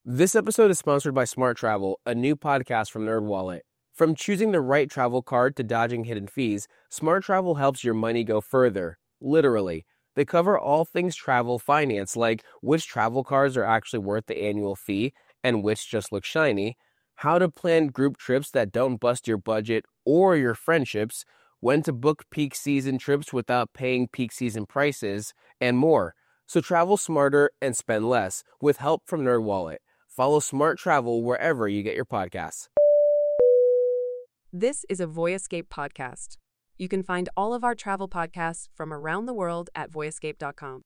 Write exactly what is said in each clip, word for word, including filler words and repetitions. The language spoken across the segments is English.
This episode is sponsored by Smart Travel, a new podcast from NerdWallet. From choosing the right travel card to dodging hidden fees, Smart Travel helps your money go further, literally. They cover all things travel finance, like which travel cards are actually worth the annual fee and which just look shiny, how to plan group trips that don't bust your budget or your friendships, when to book peak season trips without paying peak season prices, and more. So travel smarter and spend less with help from NerdWallet. Follow Smart Travel wherever you get your podcasts. This is a Voyescape podcast. You can find all of our travel podcasts from around the world at voyescape dot com.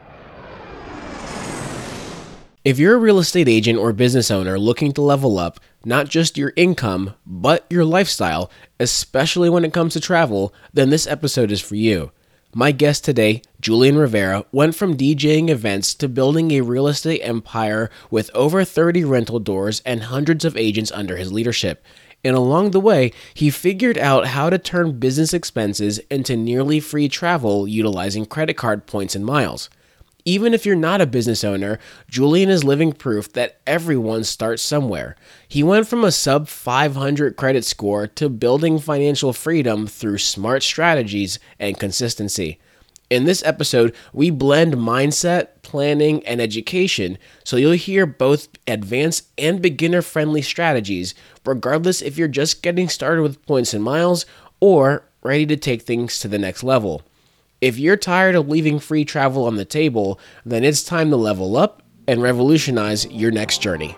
If you're a real estate agent or business owner looking to level up, not just your income, but your lifestyle, especially when it comes to travel, then this episode is for you. My guest today, Julian Rivera, went from DJing events to building a real estate empire with over thirty rental doors and hundreds of agents under his leadership. And along the way, he figured out how to turn business expenses into nearly free travel utilizing credit card points and miles. Even if you're not a business owner, Julian is living proof that everyone starts somewhere. He went from a sub five hundred credit score to building financial freedom through smart strategies and consistency. In this episode, we blend mindset, planning, and education, so you'll hear both advanced and beginner-friendly strategies, regardless if you're just getting started with points and miles or ready to take things to the next level. If you're tired of leaving free travel on the table, then it's time to level up and revolutionize your next journey.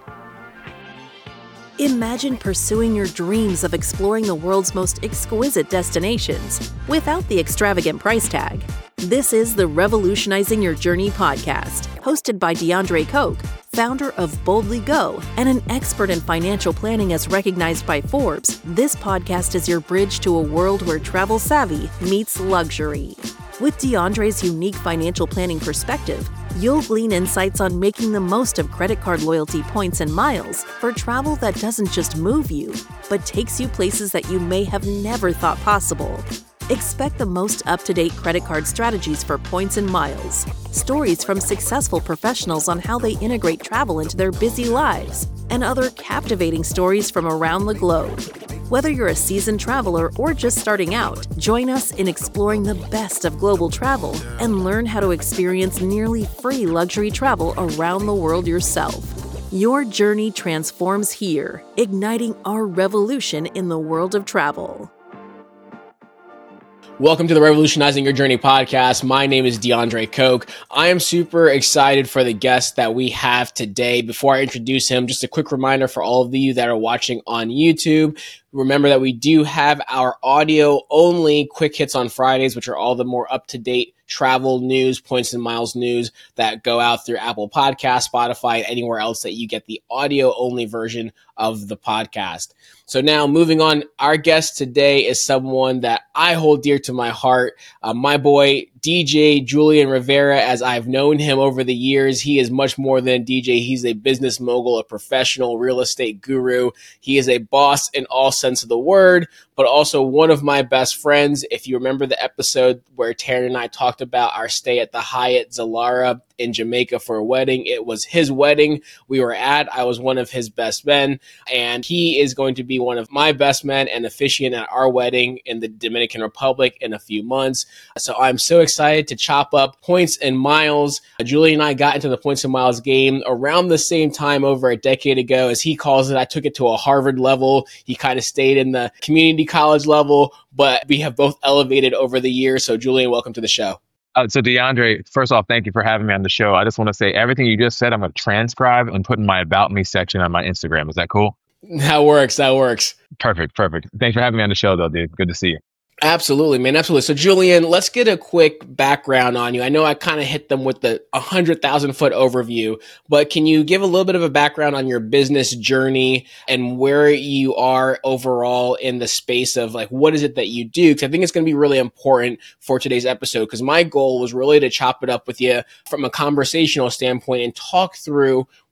Imagine pursuing your dreams of exploring the world's most exquisite destinations without the extravagant price tag. This is the Revolutionizing Your Journey podcast, hosted by DeAndre Koch, founder of Boldly Go and an expert in financial planning as recognized by Forbes. This podcast is your bridge to a world where travel savvy meets luxury. With DeAndre's unique financial planning perspective, you'll glean insights on making the most of credit card loyalty points and miles for travel that doesn't just move you, but takes you places that you may have never thought possible. Expect the most up-to-date credit card strategies for points and miles, stories from successful professionals on how they integrate travel into their busy lives, and other captivating stories from around the globe. Whether you're a seasoned traveler or just starting out, join us in exploring the best of global travel and learn how to experience nearly free luxury travel around the world yourself. Your journey transforms here, igniting our revolution in the world of travel. Welcome to the Revolutionizing Your Journey podcast. My name is DeAndre Koch. I am super excited for the guest that we have today. Before I introduce him, just a quick reminder for all of you that are watching on YouTube. Remember that we do have our audio only quick hits on Fridays, which are all the more up-to-date travel news, points and miles news that go out through Apple Podcasts, Spotify, and anywhere else that you get the audio only version of the podcast. So now moving on, our guest today is someone that I hold dear to my heart. Uh, my boy, D J Julian Rivera, as I've known him over the years, he is much more than a D J. He's a business mogul, a professional real estate guru. He is a boss in all sense of the word, but also one of my best friends. If you remember the episode where Taryn and I talked about our stay at the Hyatt Zilara in Jamaica for a wedding, it was his wedding we were at. I was one of his best men, and he is going to be one of my best men and officiant at our wedding in the Dominican Republic in a few months. So I'm so excited to chop up points and miles. Julian and I got into the points and miles game around the same time over a decade ago. As he calls it, I took it to a Harvard level. He kind of stayed in the community college level, but we have both elevated over the years. So Julian, welcome to the show. Uh, so DeAndre, first off, thank you for having me on the show. I just want to say everything you just said, I'm going to transcribe and put in my About Me section on my Instagram. Is that cool? That works. That works. Perfect. Perfect. Thanks for having me on the show, though, dude. Good to see you. Absolutely, man. Absolutely. So, Julian, let's get a quick background on you. I know I kind of hit them with the one hundred thousand foot overview, but can you give a little bit of a background on your business journey and where you are overall in the space of like, what is it that you do? Because I think it's going to be really important for today's episode, because my goal was really to chop it up with you from a conversational standpoint and talk through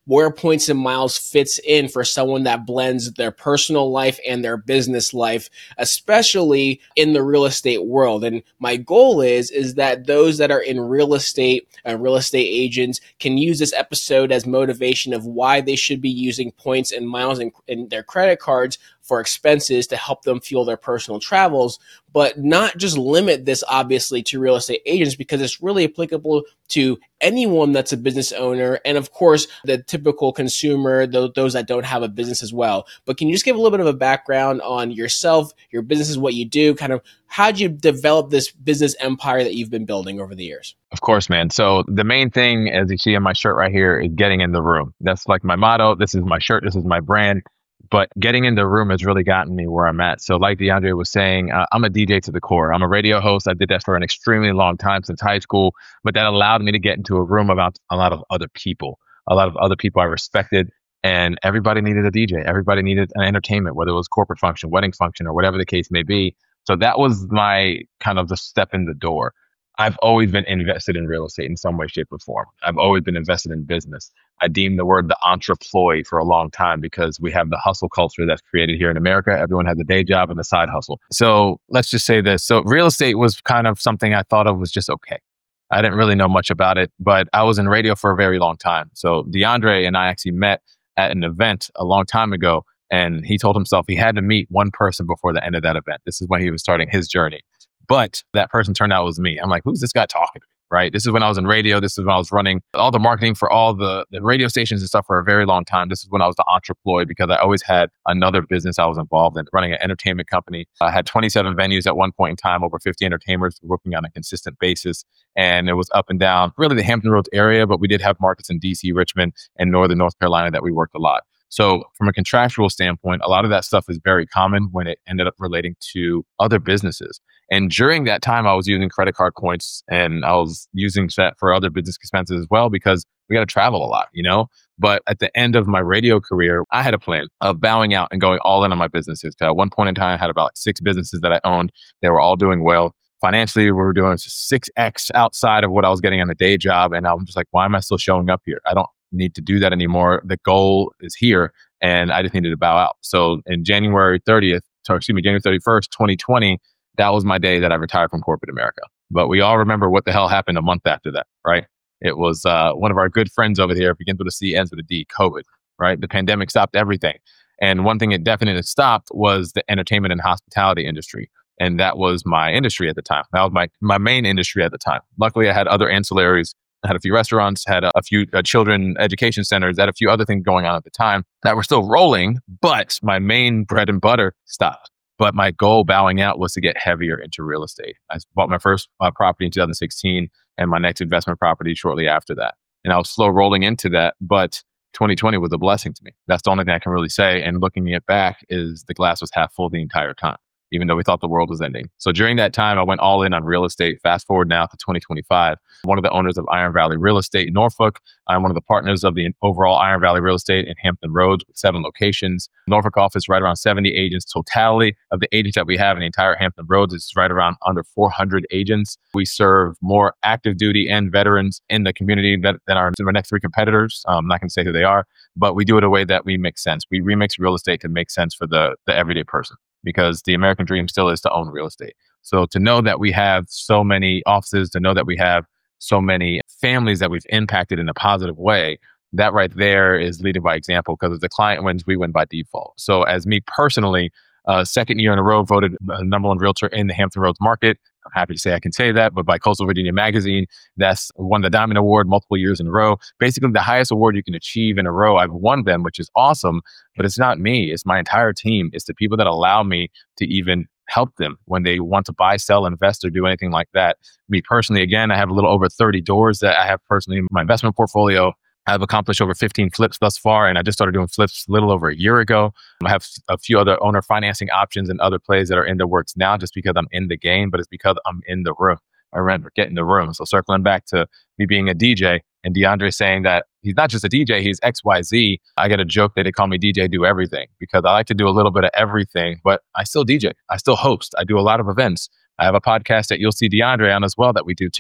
where points and miles fits in for someone that blends their personal life and their business life, especially in the real estate world. And my goal is, is that those that are in real estate and real estate agents can use this episode as motivation of why they should be using points and miles in, in their credit cards for expenses to help them fuel their personal travels, but not just limit this obviously to real estate agents, because it's really applicable to anyone that's a business owner. And of course, the typical consumer, those that don't have a business as well. But can you just give a little bit of a background on yourself, your business, what you do, kind of how'd you develop this business empire that you've been building over the years? Of course, man. So the main thing, as you see on my shirt right here, is getting in the room. That's like my motto. This is my shirt. This is my brand. But getting in the room has really gotten me where I'm at. So like DeAndre was saying, uh, I'm a D J to the core. I'm a radio host. I did that for an extremely long time since high school, but that allowed me to get into a room about a lot of other people, a lot of other people I respected, and everybody needed a D J. Everybody needed an entertainment, whether it was corporate function, wedding function, or whatever the case may be. So that was my kind of the step in the door. I've always been invested in real estate in some way, shape, or form. I've always been invested in business. I deem the word the entreploy for a long time because we have the hustle culture that's created here in America. Everyone has a day job and a side hustle. So let's just say this. So real estate was kind of something I thought of was just okay. I didn't really know much about it, but I was in radio for a very long time. So DeAndre and I actually met at an event a long time ago, and he told himself he had to meet one person before the end of that event. This is when he was starting his journey. But that person turned out was me. I'm like, who's this guy talking to me, right? This is when I was in radio. This is when I was running all the marketing for all the, the radio stations and stuff for a very long time. This is when I was the entreploy because I always had another business I was involved in, running an entertainment company. I had twenty-seven venues at one point in time, over fifty entertainers working on a consistent basis. And it was up and down, really the Hampton Roads area, but we did have markets in D C, Richmond, and northern North Carolina that we worked a lot. So from a contractual standpoint, a lot of that stuff is very common when it ended up relating to other businesses. And during that time, I was using credit card points and I was using that for other business expenses as well because we got to travel a lot, you know? But at the end of my radio career, I had a plan of bowing out and going all in on my businesses. At one point in time, I had about like six businesses that I owned. They were all doing well. Financially, we were doing six X outside of what I was getting on a day job. And I'm just like, why am I still showing up here? I don't need to do that anymore. The goal is here and I just needed to bow out. So in January thirtieth, or excuse me, January thirty-first, twenty twenty, that was my day that I retired from corporate America. But we all remember what the hell happened a month after that, right? It was uh, one of our good friends over here, begins with a C, ends with a D, COVID, right? The pandemic stopped everything. And one thing it definitely stopped was the entertainment and hospitality industry. And that was my industry at the time. That was my, my main industry at the time. Luckily, I had other ancillaries. I had a few restaurants, had a, a few uh, children education centers, had a few other things going on at the time that were still rolling, but my main bread and butter stopped. But my goal bowing out was to get heavier into real estate. I bought my first uh, property in two thousand sixteen and my next investment property shortly after that. And I was slow rolling into that, but twenty twenty was a blessing to me. That's the only thing I can really say. And looking it back is the glass was half full the entire time, even though we thought the world was ending. So during that time, I went all in on real estate. Fast forward now to twenty twenty-five. One of the owners of Iron Valley Real Estate in Norfolk. I'm one of the partners of the overall Iron Valley Real Estate in Hampton Roads with seven locations. Norfolk office, right around seventy agents. Totality of the agents that we have in the entire Hampton Roads is right around under four hundred agents. We serve more active duty and veterans in the community that, than our, our next three competitors. Um, I'm not going to say who they are, but we do it a way that we make sense. We remix real estate to make sense for the, the everyday person, because the American dream still is to own real estate. So to know that we have so many offices, to know that we have so many families that we've impacted in a positive way, that right there is leading by example, because if the client wins, we win by default. So as me personally, uh, second year in a row, voted uh, number one realtor in the Hampton Roads market. I'm happy to say I can say that, but by Coastal Virginia Magazine, that's won the Diamond Award multiple years in a row. Basically, the highest award you can achieve in a row. I've won them, which is awesome, but it's not me. It's my entire team. It's the people that allow me to even help them when they want to buy, sell, invest, or do anything like that. Me personally, again, I have a little over thirty doors that I have personally in my investment portfolio. I've accomplished over fifteen flips thus far, and I just started doing flips a little over a year ago. I have a few other owner financing options and other plays that are in the works now just because I'm in the game, but it's because I'm in the room. I remember getting the room. So circling back to me being a D J and DeAndre saying that he's not just a D J, he's X Y Z. I get a joke that they call me D J Do Everything because I like to do a little bit of everything, but I still D J. I still host. I do a lot of events. I have a podcast that you'll see DeAndre on as well that we do too.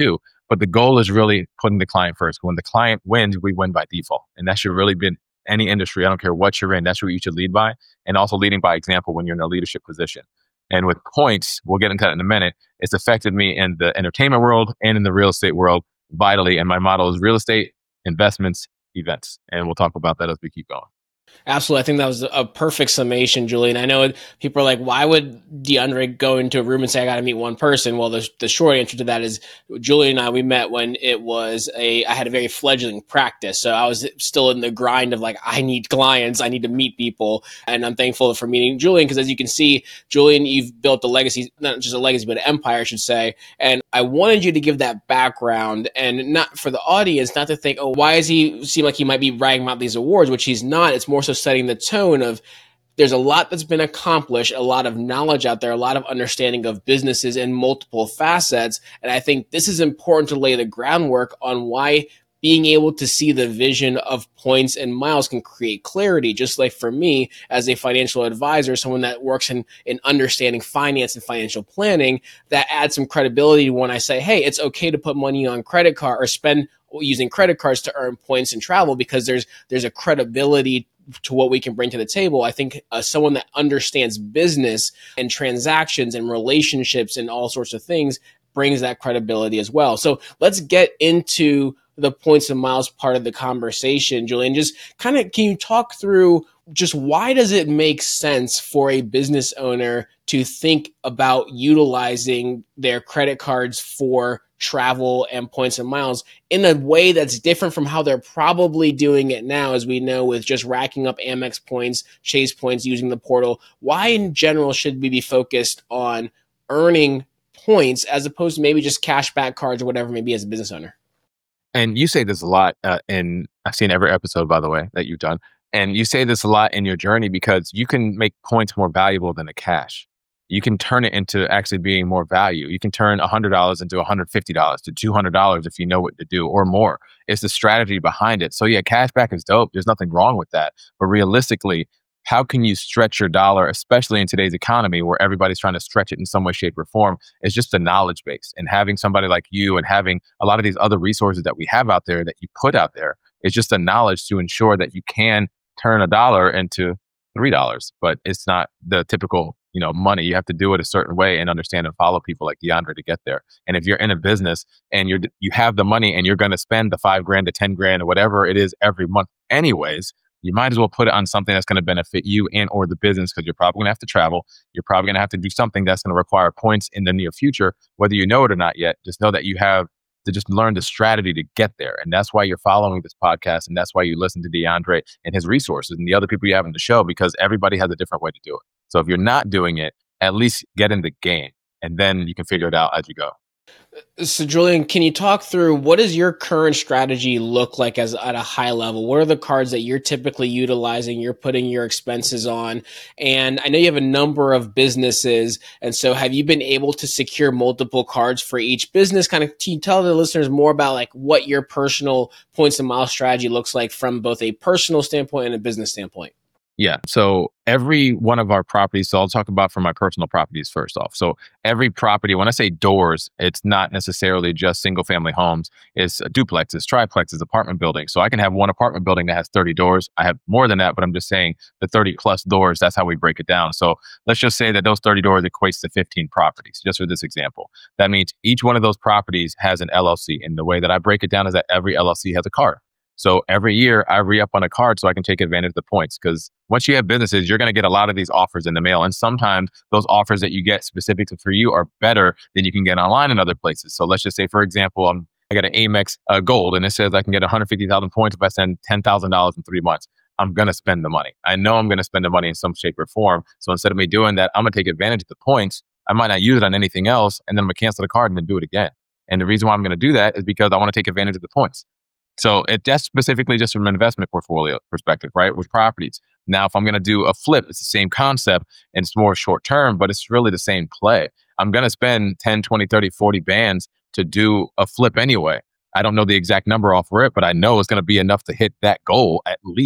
But the goal is really putting the client first. When the client wins, we win by default. And that should really be in any industry. I don't care what you're in. That's what you should lead by. And also leading by example when you're in a leadership position. And with points, we'll get into that in a minute. It's affected me in the entertainment world and in the real estate world vitally. And my model is real estate, investments, events. And we'll talk about that as we keep going. Absolutely. I think that was a perfect summation, Julian. I know people are like, why would DeAndre go into a room and say, I got to meet one person? Well, the, the short answer to that is Julian and I, we met when it was a, I had a very fledgling practice. So I was still in the grind of like, I need clients, I need to meet people. And I'm thankful for meeting Julian because as you can see, Julian, you've built a legacy, not just a legacy, but an empire, I should say. And I wanted you to give that background and not for the audience, not to think, oh, why does he seem like he might be bragging about these awards, which he's not. It's more so setting the tone of there's a lot that's been accomplished, a lot of knowledge out there, a lot of understanding of businesses in multiple facets. And I think this is important to lay the groundwork on why being able to see the vision of points and miles can create clarity. Just like for me as a financial advisor, someone that works in, in understanding finance and financial planning, that adds some credibility when I say, hey, it's okay to put money on credit card or spend using credit cards to earn points and travel because there's there's a credibility to what we can bring to the table. I think uh, someone that understands business and transactions and relationships and all sorts of things brings that credibility as well. So let's get into the points and miles part of the conversation, Julian. Just kind of, can you talk through just why does it make sense for a business owner to think about utilizing their credit cards for travel and points and miles in a way that's different from how they're probably doing it now, as we know, with just racking up Amex points, Chase points, using the portal? Why in general should we be focused on earning points as opposed to maybe just cash back cards or whatever it may be as a business owner? And you say this a lot, uh, and I've seen every episode, by the way, that you've done. And you say this a lot in your journey because you can make points more valuable than the cash. You can turn it into actually being more value. You can turn one hundred dollars into one hundred fifty dollars to two hundred dollars if you know what to do or more. It's the strategy behind it. So yeah, cash back is dope. There's nothing wrong with that. But realistically, how can you stretch your dollar, especially in today's economy where everybody's trying to stretch it in some way, shape, or form? It's just the knowledge base. And having somebody like you and having a lot of these other resources that we have out there that you put out there is just the knowledge to ensure that you can turn a dollar into three dollars. But it's not the typical, you know, money. You have to do it a certain way and understand and follow people like DeAndre to get there. And if you're in a business and you're you have the money and you're going to spend the five grand to ten grand or whatever it is every month anyways, you might as well put it on something that's going to benefit you and or the business because you're probably going to have to travel. You're probably going to have to do something that's going to require points in the near future, whether you know it or not yet. Just know that you have to just learn the strategy to get there. And that's why you're following this podcast. And that's why you listen to DeAndre and his resources and the other people you have in the show, because everybody has a different way to do it. So if you're not doing it, at least get in the game and then you can figure it out as you go. So Julian, can you talk through what does your current strategy look like as at a high level? What are the cards that you're typically utilizing, you're putting your expenses on? And I know you have a number of businesses. And so have you been able to secure multiple cards for each business? Kind of can you tell the listeners more about like what your personal points and miles strategy looks like from both a personal standpoint and a business standpoint? Yeah. So every one of our properties, so I'll talk about from my personal properties first off. So every property, when I say doors, it's not necessarily just single family homes. It's duplexes, triplexes, apartment buildings. So I can have one apartment building that has thirty doors. I have more than that, but I'm just saying the thirty plus doors, that's how we break it down. So let's just say that those thirty doors equates to fifteen properties, just for this example. That means each one of those properties has an L L C. And the way that I break it down is that every L L C has a card. So every year I re-up on a card so I can take advantage of the points. Because once you have businesses, you're going to get a lot of these offers in the mail. And sometimes those offers that you get specific for you are better than you can get online in other places. So let's just say, for example, um, I got an Amex uh, Gold and it says I can get one hundred fifty thousand points if I send ten thousand dollars in three months. I'm going to spend the money. I know I'm going to spend the money in some shape or form. So instead of me doing that, I'm going to take advantage of the points. I might not use it on anything else. And then I'm going to cancel the card and then do it again. And the reason why I'm going to do that is because I want to take advantage of the points. So it, that's specifically just from an investment portfolio perspective, right? With properties. Now, if I'm going to do a flip, it's the same concept and it's more short term, but it's really the same play. I'm going to spend ten, twenty, thirty, forty bands to do a flip anyway. I don't know the exact number off for it, but I know it's going to be enough to hit that goal at least.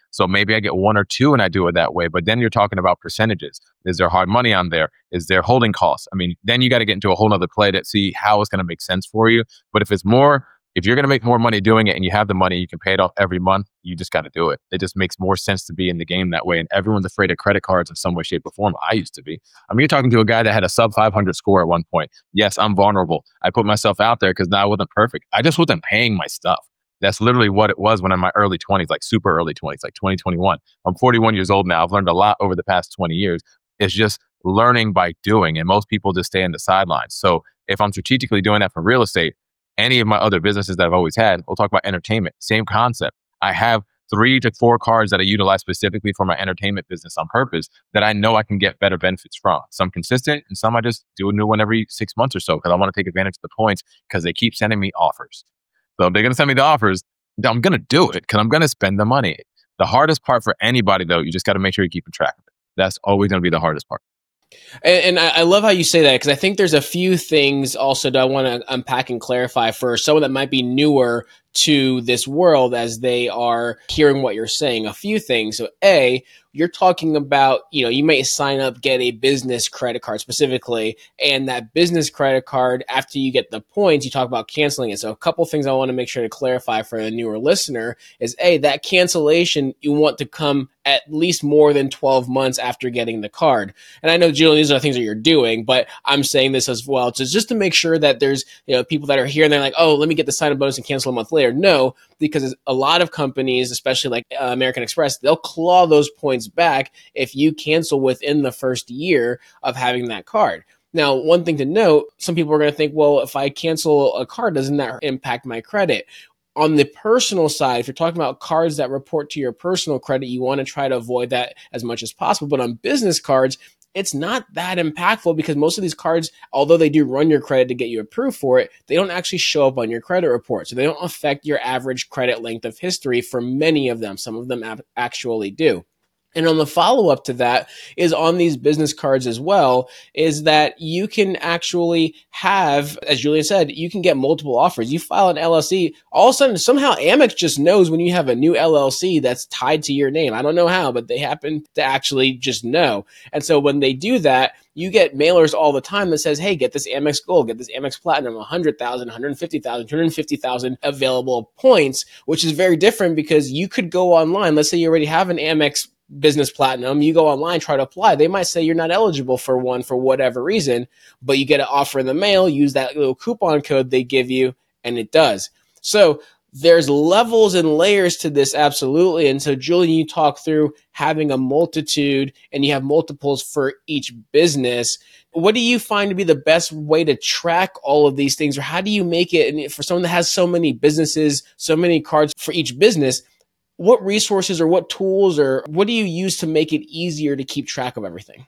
So maybe I get one or two and I do it that way. But then you're talking about percentages. Is there hard money on there? Is there holding costs? I mean, then you got to get into a whole nother play to see how it's going to make sense for you. But if it's more, if you're going to make more money doing it and you have the money, you can pay it off every month, you just got to do it. It just makes more sense to be in the game that way. And everyone's afraid of credit cards in some way, shape, or form. I used to be. I mean, you're talking to a guy that had a sub five hundred score at one point. Yes, I'm vulnerable. I put myself out there because now I wasn't perfect. I just wasn't paying my stuff. That's literally what it was when I'm in my early twenties, like super early twenties, like twenty twenty-one. I'm forty-one years old now. I've learned a lot over the past twenty years. It's just learning by doing. And most people just stay on the sidelines. So if I'm strategically doing that for real estate, any of my other businesses that I've always had, we'll talk about entertainment, same concept. I have three to four cards that I utilize specifically for my entertainment business on purpose that I know I can get better benefits from. Some consistent and some I just do a new one every six months or so because I want to take advantage of the points because they keep sending me offers. So if they're going to send me the offers, I'm going to do it because I'm going to spend the money. The hardest part for anybody, though, you just got to make sure you're keeping track of it. That's always going to be the hardest part. And, and I love how you say that because I think there's a few things also that I want to unpack and clarify for someone that might be newer to this world as they are hearing what you're saying. A few things. So A, you're talking about, you know, you may sign up, get a business credit card specifically, and that business credit card, after you get the points, you talk about canceling it. So a couple things I want to make sure to clarify for a newer listener is A, that cancellation, you want to come at least more than twelve months after getting the card. And I know, Julian, these are things that you're doing, but I'm saying this as well. So just to make sure that there's, you know, people that are here and they're like, oh, let me get the sign-up bonus and cancel a month later. No, because a lot of companies, especially like uh, American Express, they'll claw those points back if you cancel within the first year of having that card. Now, one thing to note, some people are going to think, well, if I cancel a card, doesn't that impact my credit? On the personal side, if you're talking about cards that report to your personal credit, you want to try to avoid that as much as possible. But on business cards, it's not that impactful because most of these cards, although they do run your credit to get you approved for it, they don't actually show up on your credit report. So they don't affect your average credit length of history for many of them. Some of them actually do. And on the follow-up to that is on these business cards as well, is that you can actually have, as Julian said, you can get multiple offers. You file an L L C, all of a sudden, somehow Amex just knows when you have a new L L C that's tied to your name. I don't know how, but they happen to actually just know. And so when they do that, you get mailers all the time that says, hey, get this Amex Gold, get this Amex Platinum, one hundred thousand, one hundred fifty thousand, two hundred fifty thousand available points, which is very different because you could go online. Let's say you already have an Amex Business Platinum, you go online, try to apply. They might say you're not eligible for one for whatever reason, but you get an offer in the mail, use that little coupon code they give you, and it does. So there's levels and layers to this, absolutely. And so, Julian, you talk through having a multitude and you have multiples for each business. What do you find to be the best way to track all of these things? Or how do you make it, and for someone that has so many businesses, so many cards for each business, what resources or what tools or what do you use to make it easier to keep track of everything?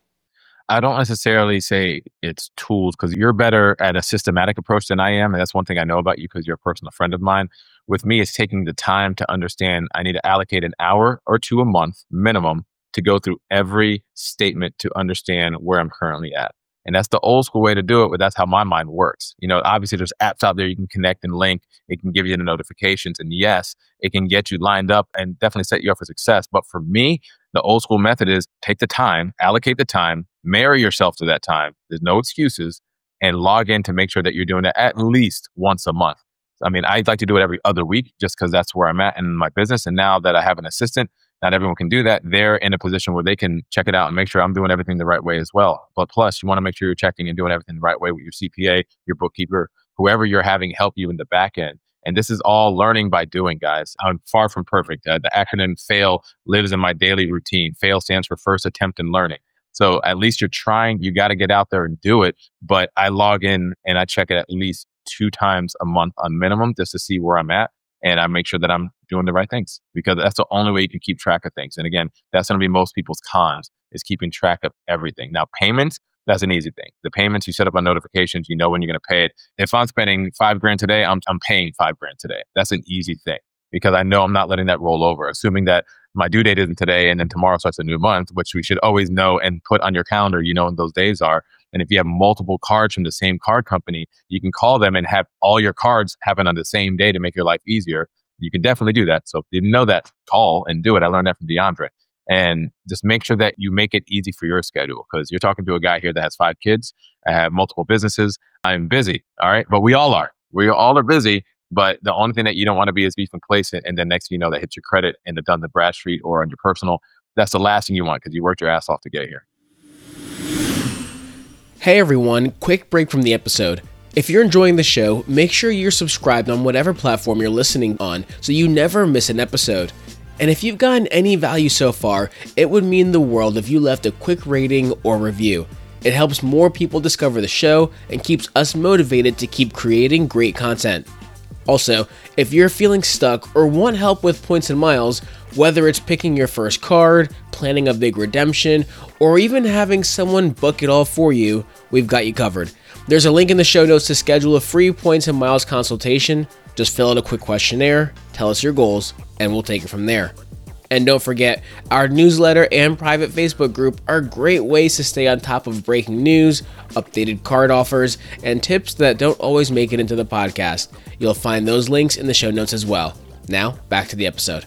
I don't necessarily say it's tools because you're better at a systematic approach than I am. And that's one thing I know about you because you're a personal friend of mine. With me, it's taking the time to understand I need to allocate an hour or two a month minimum to go through every statement to understand where I'm currently at. And that's the old school way to do it, but that's how my mind works. You know, obviously there's apps out there you can connect and link. It can give you the notifications. And yes, it can get you lined up and definitely set you up for success. But for me, the old school method is take the time, allocate the time, marry yourself to that time. There's no excuses, and log in to make sure that you're doing it at least once a month. I mean, I'd like to do it every other week just because that's where I'm at in my business. And now that I have an assistant, not everyone can do that. They're in a position where they can check it out and make sure I'm doing everything the right way as well. But plus, you want to make sure you're checking and doing everything the right way with your C P A, your bookkeeper, whoever you're having help you in the back end. And this is all learning by doing, guys. I'm far from perfect. Uh, the acronym FAIL lives in my daily routine. FAIL stands for first attempt in learning. So at least you're trying. You got to get out there and do it. But I log in and I check it at least two times a month on minimum just to see where I'm at. And I make sure that I'm doing the right things because that's the only way you can keep track of things. And again, that's going to be most people's cons is keeping track of everything. Now, payments, that's an easy thing. The payments, you set up on notifications, you know when you're going to pay it. If I'm spending five grand today, I'm I'm paying five grand today. That's an easy thing because I know I'm not letting that roll over, assuming that my due date isn't today and then tomorrow starts a new month, which we should always know and put on your calendar, you know when those days are. And if you have multiple cards from the same card company, you can call them and have all your cards happen on the same day to make your life easier. You can definitely do that. So if you didn't know that, call and do it. I learned that from DeAndre. And just make sure that you make it easy for your schedule, because you're talking to a guy here that has five kids. I have multiple businesses. I'm busy. All right. But we all are. We all are busy. But the only thing that you don't want to be is be complacent. And then next thing you know, that hits your credit in the Dun the Bradstreet or on your personal. That's the last thing you want, because you worked your ass off to get here. Hey everyone, quick break from the episode. If you're enjoying the show, make sure you're subscribed on whatever platform you're listening on so you never miss an episode. And if you've gotten any value so far, it would mean the world if you left a quick rating or review. It helps more people discover the show and keeps us motivated to keep creating great content. Also, if you're feeling stuck or want help with points and miles, whether it's picking your first card, planning a big redemption, or even having someone book it all for you, we've got you covered. There's a link in the show notes to schedule a free points and miles consultation. Just fill out a quick questionnaire, tell us your goals, and we'll take it from there. And don't forget, our newsletter and private Facebook group are great ways to stay on top of breaking news, updated card offers, and tips that don't always make it into the podcast. You'll find those links in the show notes as well. Now, back to the episode.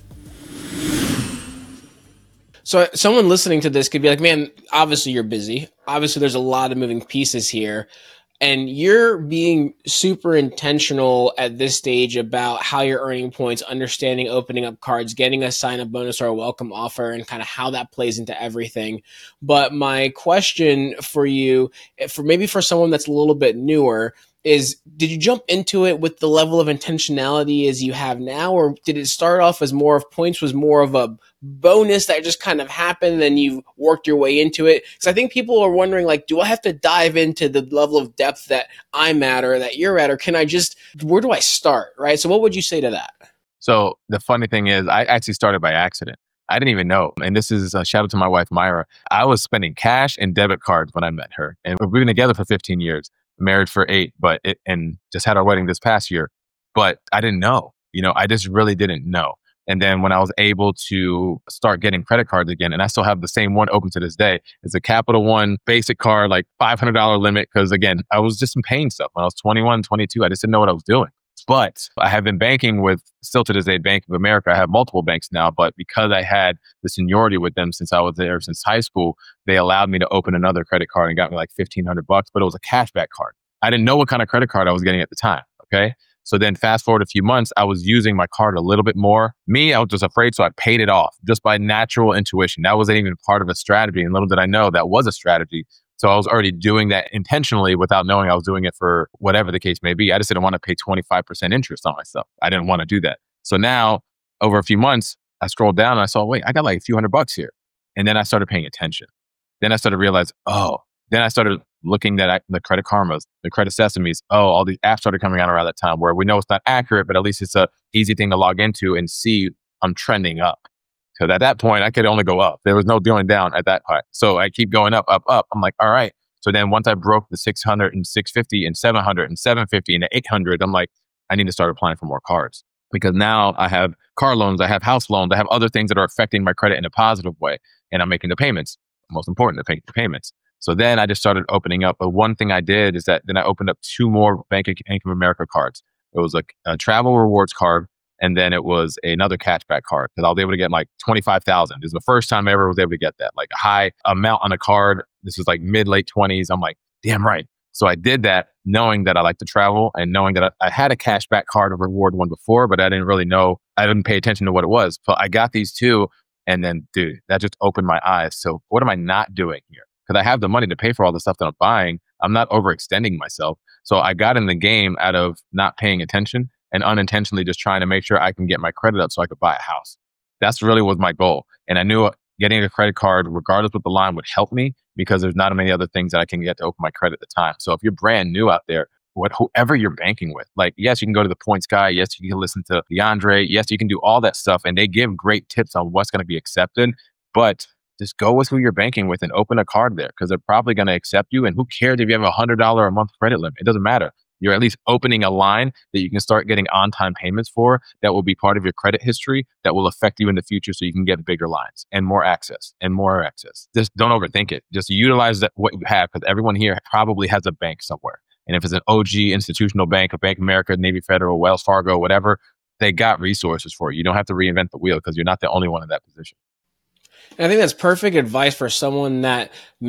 So someone listening to this could be like, man, obviously you're busy. Obviously there's a lot of moving pieces here. And you're being super intentional at this stage about how you're earning points, understanding opening up cards, getting a sign-up bonus or a welcome offer, and kind of how that plays into everything. But my question for you, for maybe for someone that's a little bit newer, is did you jump into it with the level of intentionality as you have now, or did it start off as more of points was more of a bonus that just kind of happened and you worked your way into it? Because I think people are wondering, like, do I have to dive into the level of depth that I'm at or that you're at, or can I just, where do I start, right? So what would you say to that? So the funny thing is, I actually started by accident. I didn't even know. And this is a shout out to my wife, Myra. I was spending cash and debit cards when I met her. And we've been together for fifteen years. Married for eight, but it, and just had our wedding this past year. But I didn't know, you know, I just really didn't know. And then when I was able to start getting credit cards again, and I still have the same one open to this day, it's a Capital One basic card, like five hundred dollars limit. Cause again, I was just paying stuff when I was twenty-one, twenty-two. I just didn't know what I was doing. But I have been banking with, still to this day, Bank of America. I have multiple banks now, but because I had the seniority with them since I was there since high school, they allowed me to open another credit card and got me like fifteen hundred bucks, but it was a cashback card. I didn't know what kind of credit card I was getting at the time. Okay. So then fast forward a few months, I was using my card a little bit more. Me, I was just afraid. So I paid it off just by natural intuition. That wasn't even part of a strategy. And little did I know that was a strategy. So I was already doing that intentionally without knowing I was doing it for whatever the case may be. I just didn't want to pay twenty-five percent interest on myself. I didn't want to do that. So now over a few months, I scrolled down and I saw, wait, I got like a few hundred bucks here. And then I started paying attention. Then I started to realize, oh, then I started looking at the Credit Karmas, the Credit Sesames. Oh, all these apps started coming out around that time where we know it's not accurate, but at least it's a easy thing to log into and see I'm trending up. Because at that point, I could only go up. There was no going down at that point. So I keep going up, up, up. I'm like, all right. So then once I broke the six hundred and six fifty and seven hundred and seven fifty and the eight hundred, I'm like, I need to start applying for more cards. Because now I have car loans, I have house loans, I have other things that are affecting my credit in a positive way. And I'm making the payments. Most important, to pay the payments. So then I just started opening up. But one thing I did is that then I opened up two more Bank of, Bank of America cards. It was like a travel rewards card, and then it was another cashback card because I was able to get like twenty-five thousand. This is the first time I ever was able to get that, like a high amount on a card. This was like mid, late twenties. I'm like, damn right. So I did that knowing that I like to travel and knowing that I, I had a cashback card, a reward one before, but I didn't really know, I didn't pay attention to what it was. So I got these two, and then, dude, that just opened my eyes. So what am I not doing here? Because I have the money to pay for all the stuff that I'm buying. I'm not overextending myself. So I got in the game out of not paying attention and unintentionally just trying to make sure I can get my credit up so I could buy a house. That's really was my goal. And I knew getting a credit card, regardless what the line, would help me because there's not many other things that I can get to open my credit at the time. So if you're brand new out there, what whoever you're banking with, like, yes, you can go to the Points Guy. Yes, you can listen to DeAndre. Yes, you can do all that stuff. And they give great tips on what's going to be accepted. But just go with who you're banking with and open a card there because they're probably going to accept you. And who cares if you have a one hundred dollars a month credit limit? It doesn't matter. You're at least opening a line that you can start getting on-time payments for that will be part of your credit history that will affect you in the future so you can get bigger lines and more access and more access. Just don't overthink it. Just utilize that, what you have, because everyone here probably has a bank somewhere. And if it's an O G institutional bank, a Bank of America, Navy Federal, Wells Fargo, whatever, they got resources for you. You don't have to reinvent the wheel because you're not the only one in that position. And I think that's perfect advice for someone that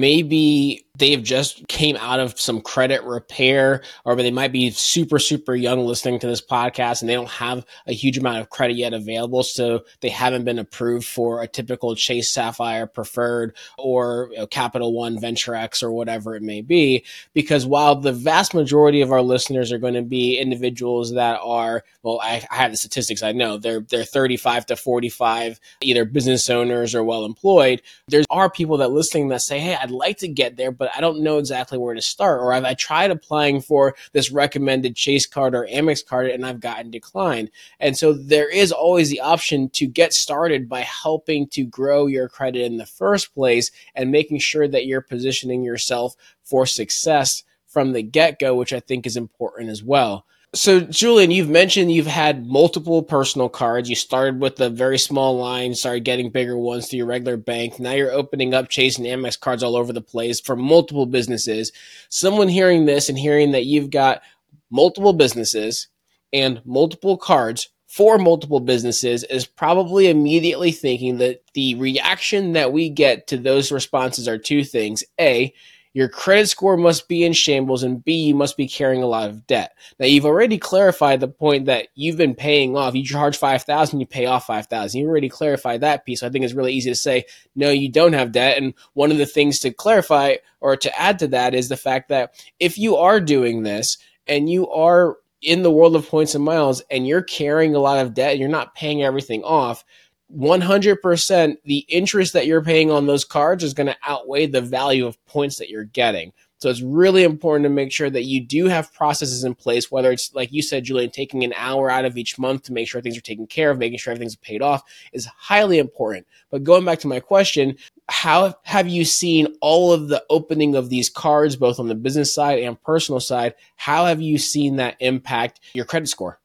maybe they've just came out of some credit repair, or they might be super, super young listening to this podcast and they don't have a huge amount of credit yet available. So they haven't been approved for a typical Chase Sapphire Preferred or you know, Capital One Venture X or whatever it may be. Because while the vast majority of our listeners are going to be individuals that are, well, I, I have the statistics, I know they're, they're thirty-five to forty-five, either business owners or well employed. There are people that listening that say, hey, I'd like to get there, but I don't know exactly where to start. Or have I tried applying for this recommended Chase card or Amex card and I've gotten declined. And so there is always the option to get started by helping to grow your credit in the first place and making sure that you're positioning yourself for success from the get-go, which I think is important as well. So, Julian, you've mentioned you've had multiple personal cards. You started with a very small line, started getting bigger ones through your regular bank. Now you're opening up Chase and Amex cards all over the place for multiple businesses. Someone hearing this and hearing that you've got multiple businesses and multiple cards for multiple businesses is probably immediately thinking that the reaction that we get to those responses are two things. A, your credit score must be in shambles, and B, you must be carrying a lot of debt. Now, you've already clarified the point that you've been paying off. You charge five thousand dollars, you pay off five thousand dollars. You already clarified that piece. So I think it's really easy to say, no, you don't have debt. And one of the things to clarify or to add to that is the fact that if you are doing this and you are in the world of points and miles and you're carrying a lot of debt and you're not paying everything off, one hundred percent the interest that you're paying on those cards is going to outweigh the value of points that you're getting. So it's really important to make sure that you do have processes in place, whether it's, like you said, Julian, taking an hour out of each month to make sure things are taken care of, making sure everything's paid off is highly important. But going back to my question, how have you seen all of the opening of these cards, both on the business side and personal side? How have you seen that impact your credit score?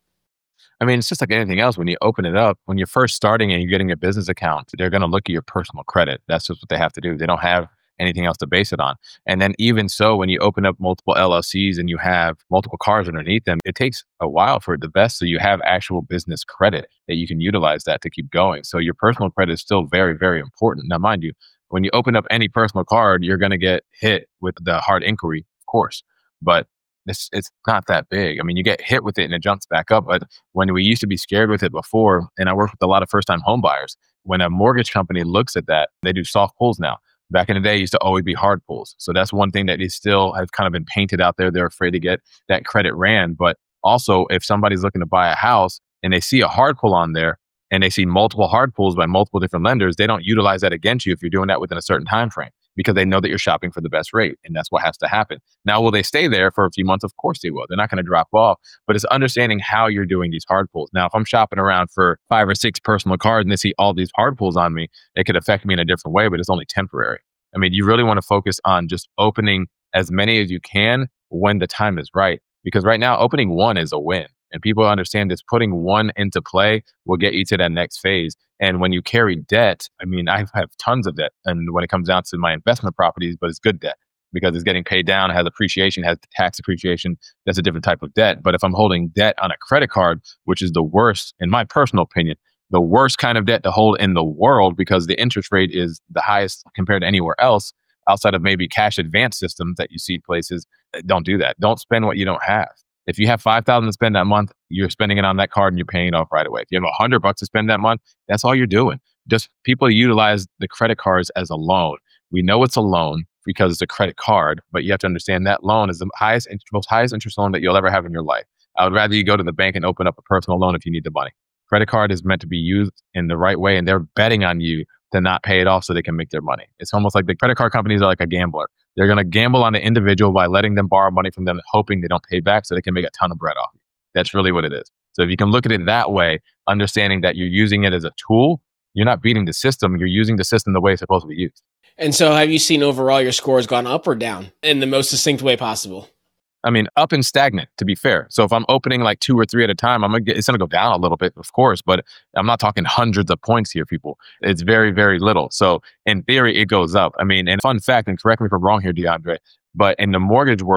I mean, it's just like anything else. When you open it up, when you're first starting and you're getting a business account, they're going to look at your personal credit. That's just what they have to do. They don't have anything else to base it on. And then even so, when you open up multiple L L Cs and you have multiple cars underneath them, it takes a while for it to vest. So you have actual business credit that you can utilize that to keep going. So your personal credit is still very, very important. Now, mind you, when you open up any personal card, you're going to get hit with the hard inquiry, of course. But It's it's not that big. I mean, you get hit with it and it jumps back up. But when we used to be scared with it before, and I work with a lot of first-time home buyers, when a mortgage company looks at that, they do soft pulls now. Back in the day, it used to always be hard pulls. So that's one thing that is still has kind of been painted out there. They're afraid to get that credit ran. But also, if somebody's looking to buy a house and they see a hard pull on there and they see multiple hard pulls by multiple different lenders, they don't utilize that against you if you're doing that within a certain time frame, because they know that you're shopping for the best rate, and that's what has to happen. Now, will they stay there for a few months? Of course they will. They're not going to drop off, but it's understanding how you're doing these hard pulls. Now, if I'm shopping around for five or six personal cards and they see all these hard pulls on me, it could affect me in a different way, but it's only temporary. I mean, you really want to focus on just opening as many as you can when the time is right, because right now, opening one is a win. And people understand this, putting one into play will get you to that next phase. And when you carry debt, I mean, I have tons of debt. And when it comes down to my investment properties, but it's good debt because it's getting paid down, has appreciation, has tax appreciation. That's a different type of debt. But if I'm holding debt on a credit card, which is the worst, in my personal opinion, the worst kind of debt to hold in the world, because the interest rate is the highest compared to anywhere else outside of maybe cash advance systems that you see places, don't do that. Don't spend what you don't have. If you have five thousand dollars to spend that month, you're spending it on that card and you're paying it off right away. If you have one hundred bucks to spend that month, that's all you're doing. Just people utilize the credit cards as a loan. We know it's a loan because it's a credit card, but you have to understand that loan is the highest, most highest interest loan that you'll ever have in your life. I would rather you go to the bank and open up a personal loan if you need the money. Credit card is meant to be used in the right way, and they're betting on you to not pay it off so they can make their money. It's almost like the credit card companies are like a gambler. They're going to gamble on the individual by letting them borrow money from them, hoping they don't pay back so they can make a ton of bread off you. That's really what it is. So if you can look at it that way, understanding that you're using it as a tool, you're not beating the system, you're using the system the way it's supposed to be used. And so have you seen overall your score has gone up or down in the most succinct way possible? I mean, up and stagnant, to be fair. So if I'm opening like two or three at a time, I'm gonna get, it's going to go down a little bit, of course, but I'm not talking hundreds of points here, people. It's very, very little. So in theory, it goes up. I mean, and fun fact, and correct me if I'm wrong here, DeAndre, but in the mortgage world,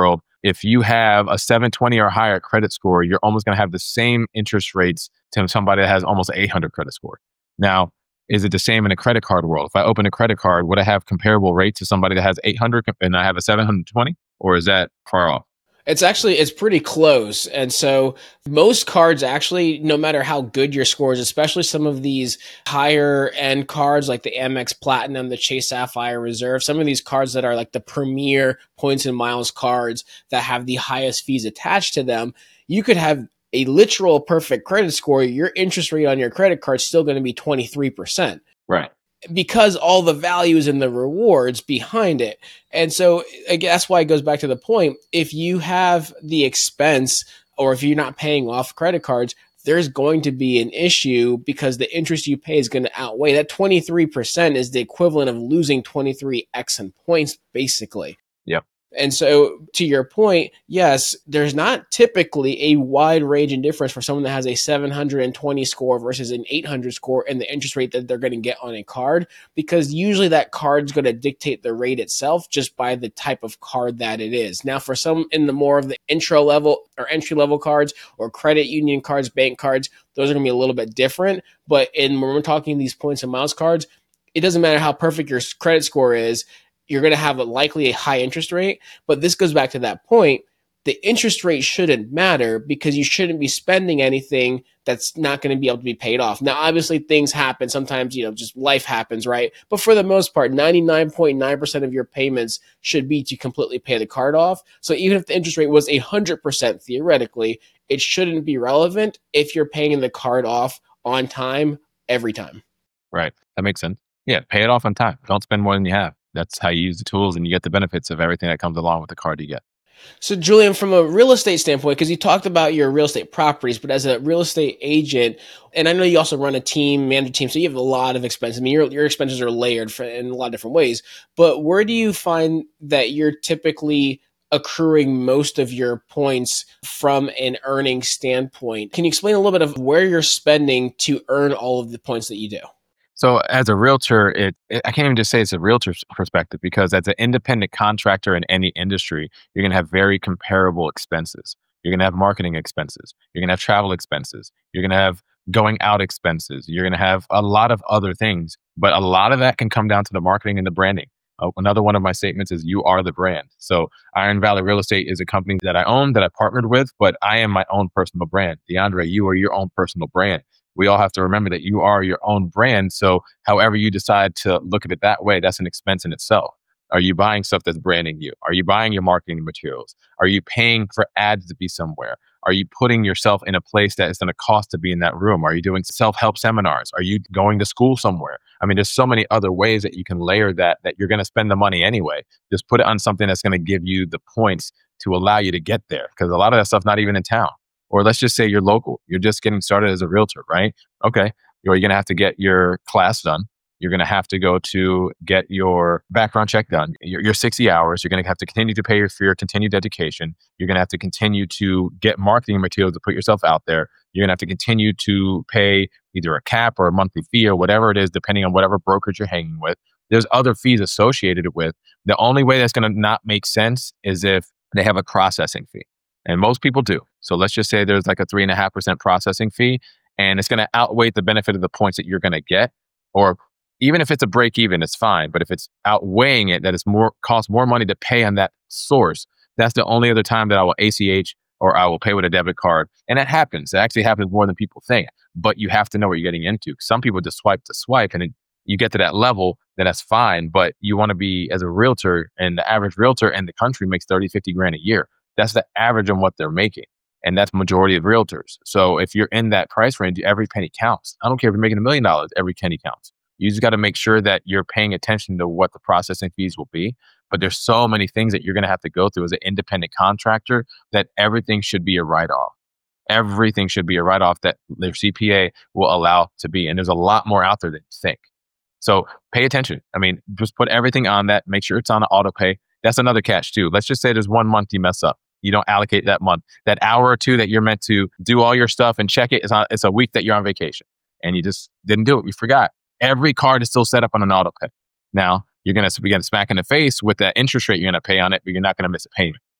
if you have a seven twenty or higher credit score, you're almost going to have the same interest rates to somebody that has almost eight hundred credit score. Now, is it the same in a credit card world? If I open a credit card, would I have comparable rates to somebody that has eight hundred and I have a seven twenty? Or is that far off? It's actually, it's pretty close. And so most cards actually, no matter how good your score is, especially some of these higher end cards like the Amex Platinum, the Chase Sapphire Reserve, some of these cards that are like the premier points and miles cards that have the highest fees attached to them, you could have a literal perfect credit score. Your interest rate on your credit card is still going to be twenty-three percent. Right. Because all the values and the rewards behind it. And so I guess that's why it goes back to the point. If you have the expense or if you're not paying off credit cards, there's going to be an issue because the interest you pay is going to outweigh. That twenty-three percent is the equivalent of losing twenty-three x in points, basically. Yep. And so to your point, yes, there's not typically a wide range in difference for someone that has a seven hundred twenty score versus an eight hundred score and the interest rate that they're going to get on a card, because usually that card's going to dictate the rate itself just by the type of card that it is. Now, for some in the more of the intro level or entry level cards or credit union cards, bank cards, those are going to be a little bit different. But in when we're talking these points and miles cards, it doesn't matter how perfect your credit score is. You're going to have a likely a high interest rate. But this goes back to that point. The interest rate shouldn't matter because you shouldn't be spending anything that's not going to be able to be paid off. Now, obviously things happen. Sometimes, you know, just life happens, right? But for the most part, ninety-nine point nine percent of your payments should be to completely pay the card off. So even if the interest rate was one hundred percent theoretically, it shouldn't be relevant if you're paying the card off on time every time. Right. That makes sense. Yeah. Pay it off on time. Don't spend more than you have. That's how you use the tools and you get the benefits of everything that comes along with the card you get. So Julian, from a real estate standpoint, because you talked about your real estate properties, but as a real estate agent, and I know you also run a team, manage a team, so you have a lot of expenses. I mean, your, your expenses are layered for, in a lot of different ways, but where do you find that you're typically accruing most of your points from an earning standpoint? Can you explain a little bit of where you're spending to earn all of the points that you do? So as a realtor, it, it I can't even just say it's a realtor's perspective, because as an independent contractor in any industry, you're going to have very comparable expenses. You're going to have marketing expenses. You're going to have travel expenses. You're going to have going out expenses. You're going to have a lot of other things, but a lot of that can come down to the marketing and the branding. Uh, another one of my statements is you are the brand. So Iron Valley Real Estate is a company that I own, that I partnered with, but I am my own personal brand. DeAndre, you are your own personal brand. We all have to remember that you are your own brand. So however you decide to look at it that way, that's an expense in itself. Are you buying stuff that's branding you? Are you buying your marketing materials? Are you paying for ads to be somewhere? Are you putting yourself in a place that is going to cost to be in that room? Are you doing self-help seminars? Are you going to school somewhere? I mean, there's so many other ways that you can layer that, that you're going to spend the money anyway. Just put it on something that's going to give you the points to allow you to get there. Because a lot of that stuff not even in town. Or let's just say you're local. You're just getting started as a realtor, right? Okay. You're going to have to get your class done. You're going to have to go to get your background check done. Your, your sixty hours. You're going to have to continue to pay for your continued education. You're going to have to continue to get marketing materials to put yourself out there. You're going to have to continue to pay either a cap or a monthly fee or whatever it is, depending on whatever brokerage you're hanging with. There's other fees associated with. The only way that's going to not make sense is if they have a processing fee. And most people do. So let's just say there's like a three and a half percent processing fee, and it's going to outweigh the benefit of the points that you're going to get. Or even if it's a break even, it's fine. But if it's outweighing it, that it's more costs more money to pay on that source, that's the only other time that I will A C H or I will pay with a debit card. And that happens. It actually happens more than people think. But you have to know what you're getting into. Some people just swipe to swipe, and it, you get to that level, then that's fine. But you want to be, as a realtor, and the average realtor in the country makes thirty, fifty grand a year. That's the average on what they're making. And that's majority of realtors. So if you're in that price range, every penny counts. I don't care if you're making a million dollars, every penny counts. You just got to make sure that you're paying attention to what the processing fees will be. But there's so many things that you're going to have to go through as an independent contractor that everything should be a write-off. Everything should be a write-off that their C P A will allow to be. And there's a lot more out there than you think. So pay attention. I mean, just put everything on that. Make sure it's on auto pay. That's another catch too. Let's just say there's one month you mess up. You don't allocate that month. That hour or two that you're meant to do all your stuff and check it, it's, on, it's a week that you're on vacation. And you just didn't do it. You forgot. Every card is still set up on an auto pay. Now, you're going to be getting smack in the face with that interest rate you're going to pay on it, but you're not going to miss a payment.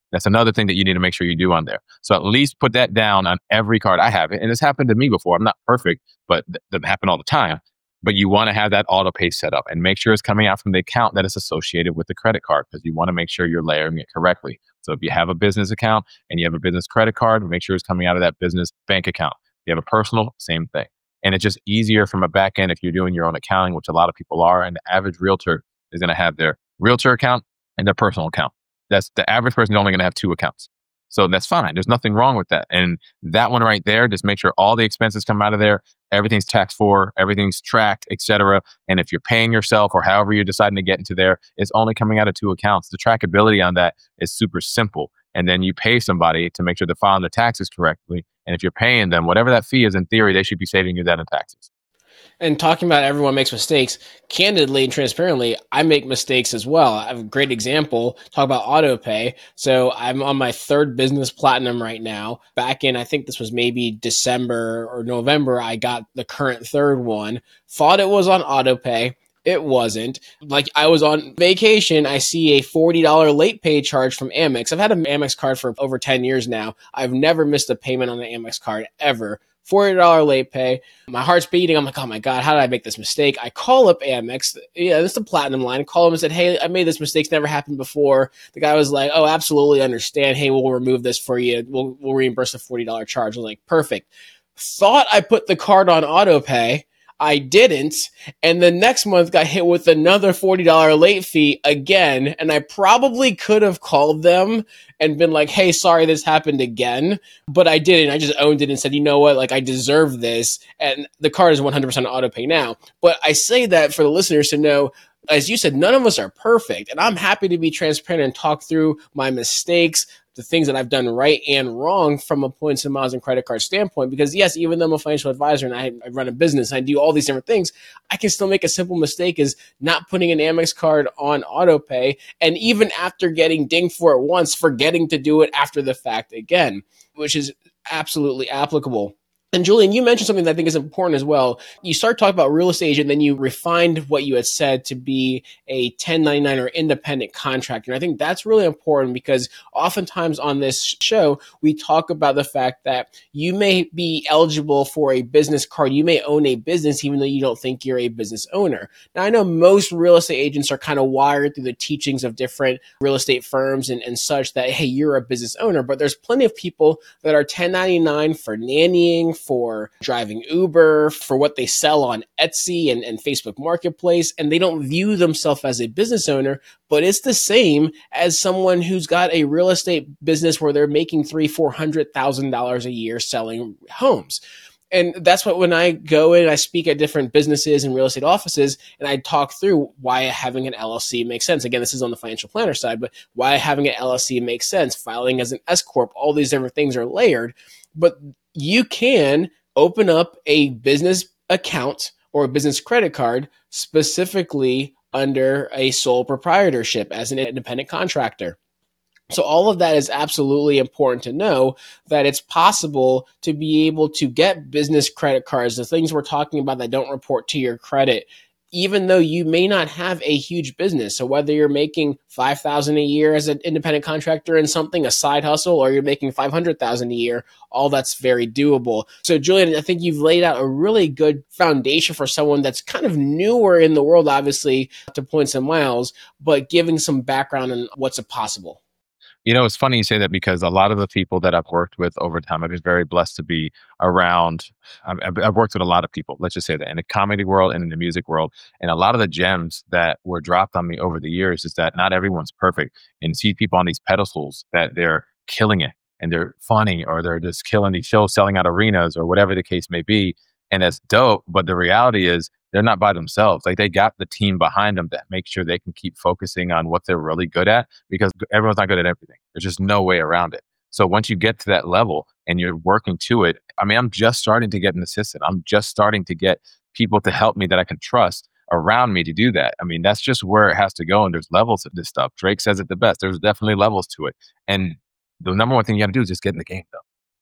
That's another thing that you need to make sure you do on there. So at least put that down on every card. I have it, and it's happened to me before. I'm not perfect, but it doesn't happen all the time. But you want to have that auto pay set up and make sure it's coming out from the account that is associated with the credit card, because you want to make sure you're layering it correctly. So if you have a business account and you have a business credit card, make sure it's coming out of that business bank account. If you have a personal, same thing. And it's just easier from a back end if you're doing your own accounting, which a lot of people are. And the average realtor is going to have their realtor account and their personal account. That's the average person is only going to have two accounts. So that's fine. There's nothing wrong with that. And that one right there, just make sure all the expenses come out of there. Everything's taxed for, everything's tracked, et cetera. And if you're paying yourself or however you're deciding to get into there, it's only coming out of two accounts. The trackability on that is super simple. And then you pay somebody to make sure they're filing their taxes correctly. And if you're paying them, whatever that fee is, in theory, they should be saving you that in taxes. And talking about everyone makes mistakes, candidly and transparently, I make mistakes as well. I have a great example. Talk about auto pay. So I'm on my third business platinum right now. Back in, I think this was maybe December or November, I got the current third one. Thought it was on auto pay. It wasn't. Like, I was on vacation. I see a forty dollars late pay charge from Amex. I've had an Amex card for over ten years now. I've never missed a payment on an Amex card ever. forty dollars late pay. My heart's beating. I'm like, oh my God, how did I make this mistake? I call up Amex. Yeah, this is the platinum line. I call them and said, hey, I made this mistake. It's never happened before. The guy was like, oh, absolutely understand. Hey, we'll remove this for you. We'll, we'll reimburse the forty dollars charge. I was like, perfect. Thought I put the card on auto pay. I didn't. And the next month got hit with another forty dollars late fee again. And I probably could have called them and been like, hey, sorry, this happened again. But I didn't. I just owned it and said, you know what? Like, I deserve this. And the card is one hundred percent auto pay now. But I say that for the listeners to know, as you said, none of us are perfect. And I'm happy to be transparent and talk through my mistakes, the things that I've done right and wrong from a points and miles and credit card standpoint. Because yes, even though I'm a financial advisor and I, I run a business, and I do all these different things, I can still make a simple mistake as not putting an Amex card on auto pay. And even after getting dinged for it once, forgetting to do it after the fact again, which is absolutely applicable. And Julian, you mentioned something that I think is important as well. You start talking about real estate agent, then you refined what you had said to be a ten ninety-nine or independent contractor. And I think that's really important because oftentimes on this show, we talk about the fact that you may be eligible for a business card. You may own a business even though you don't think you're a business owner. Now, I know most real estate agents are kind of wired through the teachings of different real estate firms and, and such that, hey, you're a business owner. But there's plenty of people that are ten ninety-nine for nannying, for driving Uber, for what they sell on Etsy and, and Facebook Marketplace, and they don't view themselves as a business owner, but it's the same as someone who's got a real estate business where they're making three, four hundred thousand dollars a year selling homes. And that's what, when I go in, I speak at different businesses and real estate offices, and I talk through why having an L L C makes sense. Again, this is on the financial planner side, but why having an L L C makes sense, filing as an S corp, all these different things are layered. But you can open up a business account or a business credit card specifically under a sole proprietorship as an independent contractor. So all of that is absolutely important to know, that it's possible to be able to get business credit cards, the things we're talking about that don't report to your credit, even though you may not have a huge business. So whether you're making five thousand dollars a year as an independent contractor in something, a side hustle, or you're making five hundred thousand dollars a year, all that's very doable. So Julian, I think you've laid out a really good foundation for someone that's kind of newer in the world, obviously, to points and miles, but giving some background on what's possible. You know, it's funny you say that because a lot of the people that I've worked with over time, I've been very blessed to be around. I've, I've worked with a lot of people, let's just say that, in the comedy world and in the music world. And a lot of the gems that were dropped on me over the years is that not everyone's perfect. And see people on these pedestals that they're killing it and they're funny, or they're just killing these shows, selling out arenas, or whatever the case may be. And that's dope. But the reality is, they're not by themselves. Like, they got the team behind them that make sure they can keep focusing on what they're really good at, because everyone's not good at everything. There's just no way around it. So once you get to that level and you're working to it, I mean, I'm just starting to get an assistant. I'm just starting to get people to help me that I can trust around me to do that. I mean, that's just where it has to go. And there's levels of this stuff. Drake says it the best. There's definitely levels to it. And the number one thing you got to do is just get in the game, though.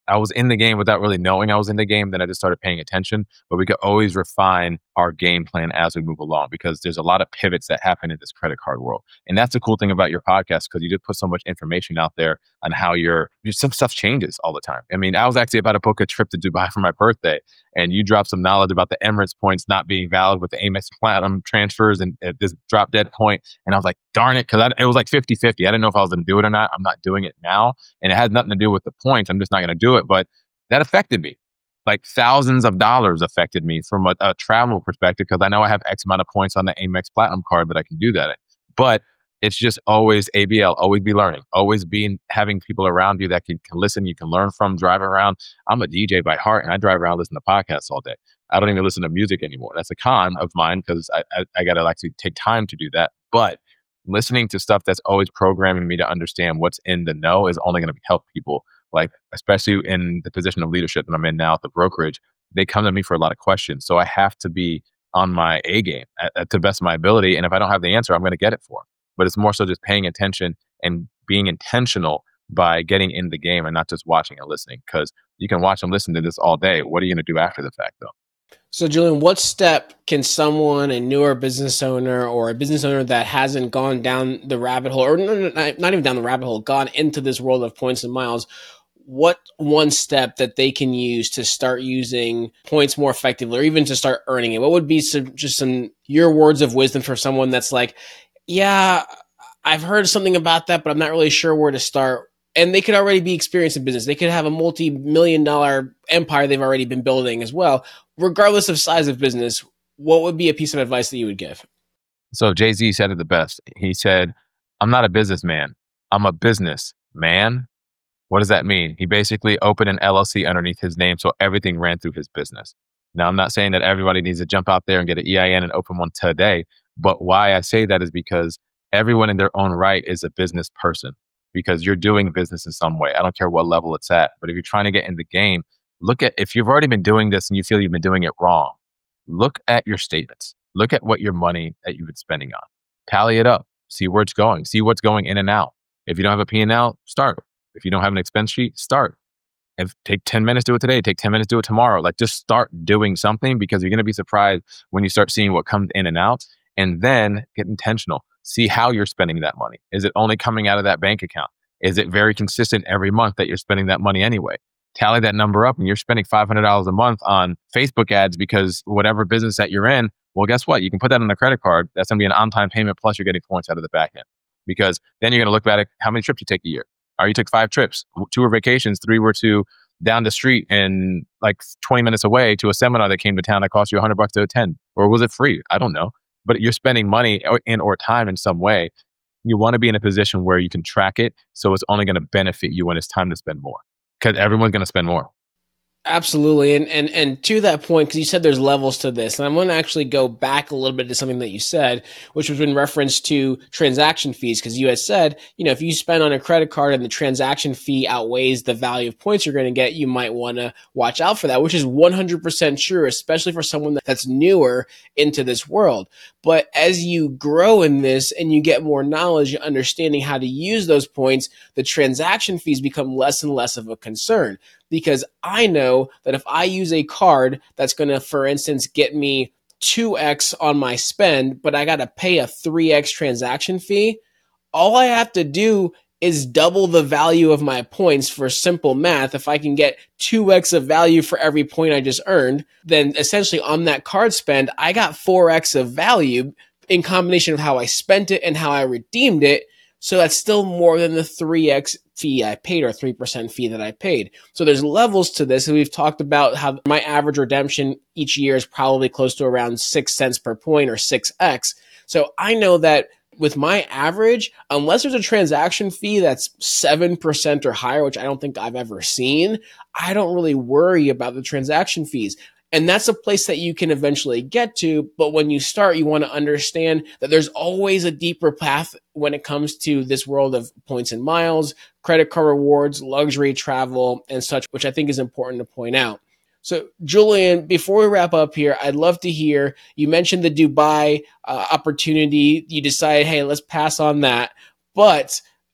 I was in the game without really knowing I was in the game. Then I just started paying attention. But we could always refine our game plan as we move along, because there's a lot of pivots that happen in this credit card world. And that's the cool thing about your podcast, because you just put so much information out there on how your some stuff changes all the time. I mean, I was actually about to book a trip to Dubai for my birthday, and you dropped some knowledge about the Emirates points not being valid with the Amex Platinum transfers and at this drop dead point. And I was like, darn it, because it was like fifty-fifty. I didn't know if I was going to do it or not. I'm not doing it now. And it has nothing to do with the points. I'm just not going to do it. But that affected me. Like thousands of dollars affected me from a, a travel perspective, because I know I have X amount of points on the Amex Platinum card that I can do that in. But it's just always A B L, always be learning, always being having people around you that can, can listen, you can learn from, drive around. I'm a D J by heart, and I drive around listening to podcasts all day. I don't even listen to music anymore. That's a con of mine, because I, I, I got to actually take time to do that. But listening to stuff that's always programming me to understand what's in the know is only going to help people. Like, especially in the position of leadership that I'm in now at the brokerage, they come to me for a lot of questions. So I have to be on my A game at, at the best of my ability. And if I don't have the answer, I'm going to get it for them. But it's more so just paying attention and being intentional by getting in the game and not just watching and listening, because you can watch and listen to this all day. What are you going to do after the fact, though? So, Julian, what step can someone, a newer business owner or a business owner that hasn't gone down the rabbit hole, or not even down the rabbit hole, gone into this world of points and miles, what one step that they can use to start using points more effectively, or even to start earning it? What would be some, just some your words of wisdom for someone that's like, yeah, I've heard something about that, but I'm not really sure where to start? And they could already be experienced in business. They could have a multi-million dollar empire they've already been building as well. Regardless of size of business, what would be a piece of advice that you would give? So Jay-Z said it the best. He said, I'm not a businessman. I'm a business man. What does that mean? He basically opened an L L C underneath his name, so everything ran through his business. Now, I'm not saying that everybody needs to jump out there and get an E I N and open one today, but why I say that is because everyone in their own right is a business person, because you're doing business in some way. I don't care what level it's at, but if you're trying to get in the game, look at, if you've already been doing this and you feel you've been doing it wrong, look at your statements. Look at what your money that you've been spending on. Tally it up. See where it's going. See what's going in and out. If you don't have a P and L, start. If you don't have an expense sheet, start. If take ten minutes, do it today. Take ten minutes, do it tomorrow. Like, just start doing something, because you're going to be surprised when you start seeing what comes in and out. And then get intentional. See how you're spending that money. Is it only coming out of that bank account? Is it very consistent every month that you're spending that money anyway? Tally that number up, and you're spending five hundred dollars a month on Facebook ads because whatever business that you're in, well, guess what? You can put that on a credit card. That's going to be an on-time payment, plus you're getting points out of the back end. Because then you're going to look at it, how many trips you take a year. Or you took five trips, two were vacations, three were to down the street and like twenty minutes away to a seminar that came to town that cost you a hundred bucks to attend. Or was it free? I don't know. But you're spending money in or time in some way. You want to be in a position where you can track it, so it's only going to benefit you when it's time to spend more, because everyone's going to spend more. Absolutely. And and and to that point, because you said there's levels to this, and I'm going to actually go back a little bit to something that you said, which was in reference to transaction fees, because you had said, you know, if you spend on a credit card and the transaction fee outweighs the value of points you're going to get, you might want to watch out for that, which is one hundred percent true, especially for someone that's newer into this world. But as you grow in this and you get more knowledge and understanding how to use those points, the transaction fees become less and less of a concern. Because I know that if I use a card that's going to, for instance, get me two X on my spend, but I got to pay a three X transaction fee, all I have to do is double the value of my points for simple math. If I can get two X of value for every point I just earned, then essentially on that card spend, I got four X of value in combination of how I spent it and how I redeemed it. So that's still more than the three X fee I paid, or three percent fee that I paid. So there's levels to this. And we've talked about how my average redemption each year is probably close to around six cents per point, or six X. So I know that with my average, unless there's a transaction fee that's seven percent or higher, which I don't think I've ever seen, I don't really worry about the transaction fees. And that's a place that you can eventually get to. But when you start, you want to understand that there's always a deeper path when it comes to this world of points and miles, credit card rewards, luxury travel, and such, which I think is important to point out. So, Julian, before we wrap up here, I'd love to hear, you mentioned the Dubai uh, opportunity. You decided, hey, let's pass on that. But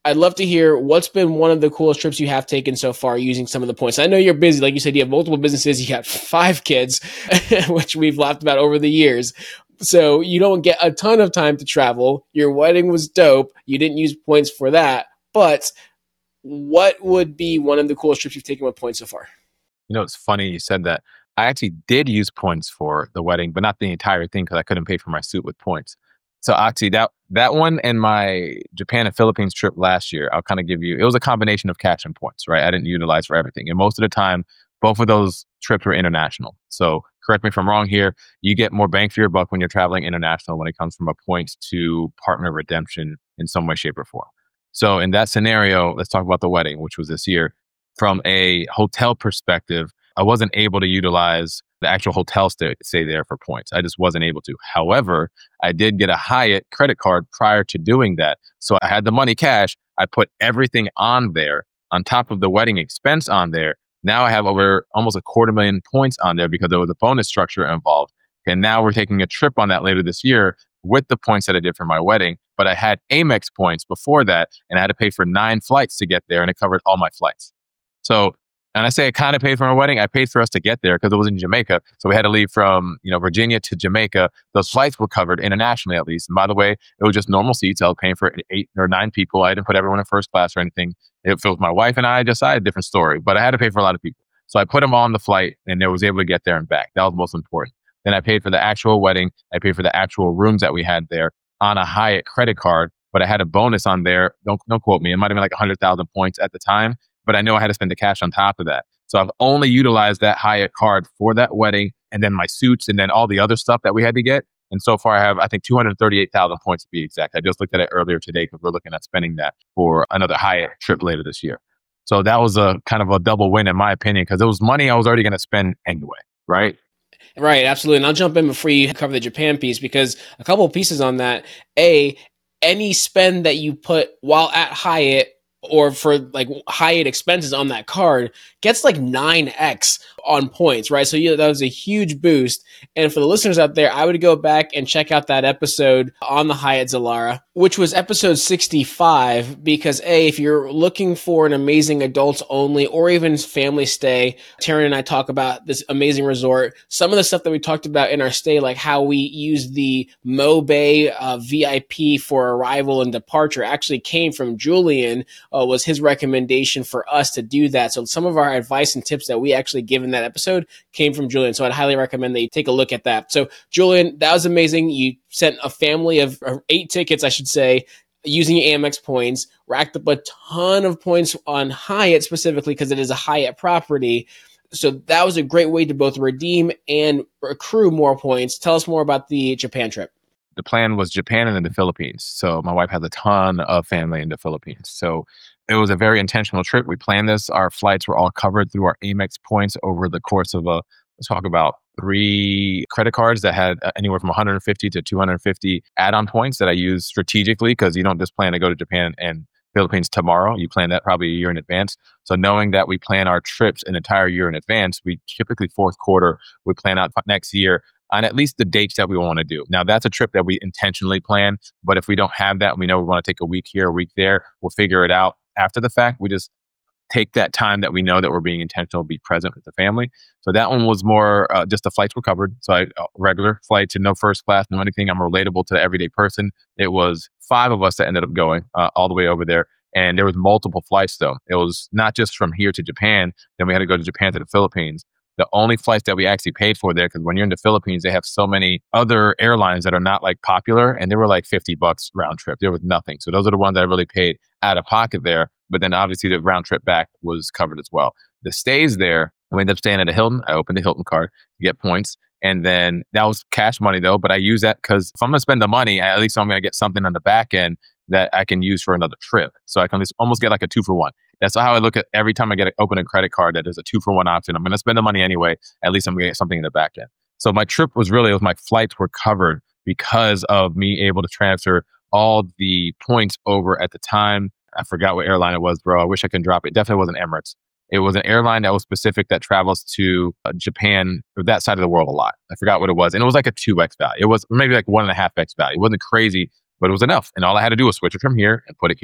I'd love to hear what's been one of the coolest trips you have taken so far using some of the points. I know you're busy. Like you said, you have multiple businesses. You got five kids, which we've laughed about over the years. So you don't get a ton of time to travel. Your wedding was dope. You didn't use points for that. But what would be one of the coolest trips you've taken with points so far? You know, it's funny you said that. I actually did use points for the wedding, but not the entire thing because I couldn't pay for my suit with points. So actually, that that one and my Japan and Philippines trip last year, I'll kind of give you, it was a combination of cash and points, right? I didn't utilize for everything. And most of the time, both of those trips were international. So correct me if I'm wrong here, you get more bang for your buck when you're traveling international when it comes from a points to partner redemption in some way, shape, or form. So in that scenario, let's talk about the wedding, which was this year. From a hotel perspective, I wasn't able to utilize the actual hotel stay, stay there for points. I just wasn't able to. However, I did get a Hyatt credit card prior to doing that. So I had the money cash. I put everything on there on top of the wedding expense on there. Now I have over almost a quarter million points on there because there was a bonus structure involved. And now we're taking a trip on that later this year with the points that I did for my wedding. But I had Amex points before that, and I had to pay for nine flights to get there, and it covered all my flights. So, and I say I kind of paid for my wedding. I paid for us to get there because it was in Jamaica. So we had to leave from, you know, Virginia to Jamaica. Those flights were covered internationally, at least. And by the way, it was just normal seats. I was paying for eight or nine people. I didn't put everyone in first class or anything. If it was my wife and I, just I had a different story. But I had to pay for a lot of people. So I put them all on the flight, and I was able to get there and back. That was most important. Then I paid for the actual wedding. I paid for the actual rooms that we had there on a Hyatt credit card. But I had a bonus on there. Don't don't quote me. It might have been like one hundred thousand points at the time. But I know I had to spend the cash on top of that. So I've only utilized that Hyatt card for that wedding and then my suits and then all the other stuff that we had to get. And so far I have, I think, two hundred thirty-eight thousand points to be exact. I just looked at it earlier today because we're looking at spending that for another Hyatt trip later this year. So that was a kind of a double win in my opinion because it was money I was already going to spend anyway, right? Right, absolutely. And I'll jump in before you cover the Japan piece because a couple of pieces on that. A, any spend that you put while at Hyatt or for like Hyatt expenses on that card gets like nine X on points, right? So yeah, that was a huge boost. And for the listeners out there, I would go back and check out that episode on the Hyatt Zilara, which was episode sixty-five, because A, if you're looking for an amazing adults only or even family stay, Taryn and I talk about this amazing resort. Some of the stuff that we talked about in our stay, like how we use the Mo Bay uh, V I P for arrival and departure actually came from Julian, uh, was his recommendation for us to do that. So some of our advice and tips that we actually give in that episode came from Julian. So I'd highly recommend that you take a look at that. So Julian, that was amazing. You sent a family of or eight tickets, I should say, using Amex points, racked up a ton of points on Hyatt specifically because it is a Hyatt property. So that was a great way to both redeem and accrue more points. Tell us more about the Japan trip. The plan was Japan and then the Philippines. So my wife has a ton of family in the Philippines. So it was a very intentional trip. We planned this. Our flights were all covered through our Amex points over the course of a, let's talk about three credit cards that had anywhere from one hundred fifty to two hundred fifty add-on points that I used strategically because you don't just plan to go to Japan and Philippines tomorrow. You plan that probably a year in advance. So knowing that we plan our trips an entire year in advance, we typically fourth quarter, we plan out next year on at least the dates that we want to do. Now, that's a trip that we intentionally plan, but if we don't have that, we know we want to take a week here, a week there, we'll figure it out after the fact. We just take that time that we know that we're being intentional, be present with the family. So that one was more uh, just the flights were covered. So I, uh, regular flights and no first class, no anything. I'm relatable to the everyday person. It was five of us that ended up going uh, all the way over there. And there was multiple flights though. It was not just from here to Japan. Then we had to go to Japan to the Philippines. The only flights that we actually paid for there, because when you're in the Philippines, they have so many other airlines that are not like popular, and they were like fifty bucks round trip. There was nothing. So those are the ones that I really paid out of pocket there. But then obviously the round trip back was covered as well. The stays there, we ended up staying at a Hilton. I opened a Hilton card to get points. And then that was cash money though, but I use that because if I'm going to spend the money, at least I'm going to get something on the back end that I can use for another trip. So I can almost get like a two for one. That's how I look at every time I get a, open a credit card that there's a two for one option. I'm going to spend the money anyway. At least I'm going to get something in the back end. So my trip was really, was my flights were covered because of me able to transfer all the points over at the time. I forgot what airline it was, bro. I wish I could drop it. It definitely wasn't Emirates. It was an airline that was specific that travels to uh, Japan or that side of the world a lot. I forgot what it was. And it was like a two X value. It was maybe like one and a half X value. It wasn't crazy, but it was enough. And all I had to do was switch it from here and put it here.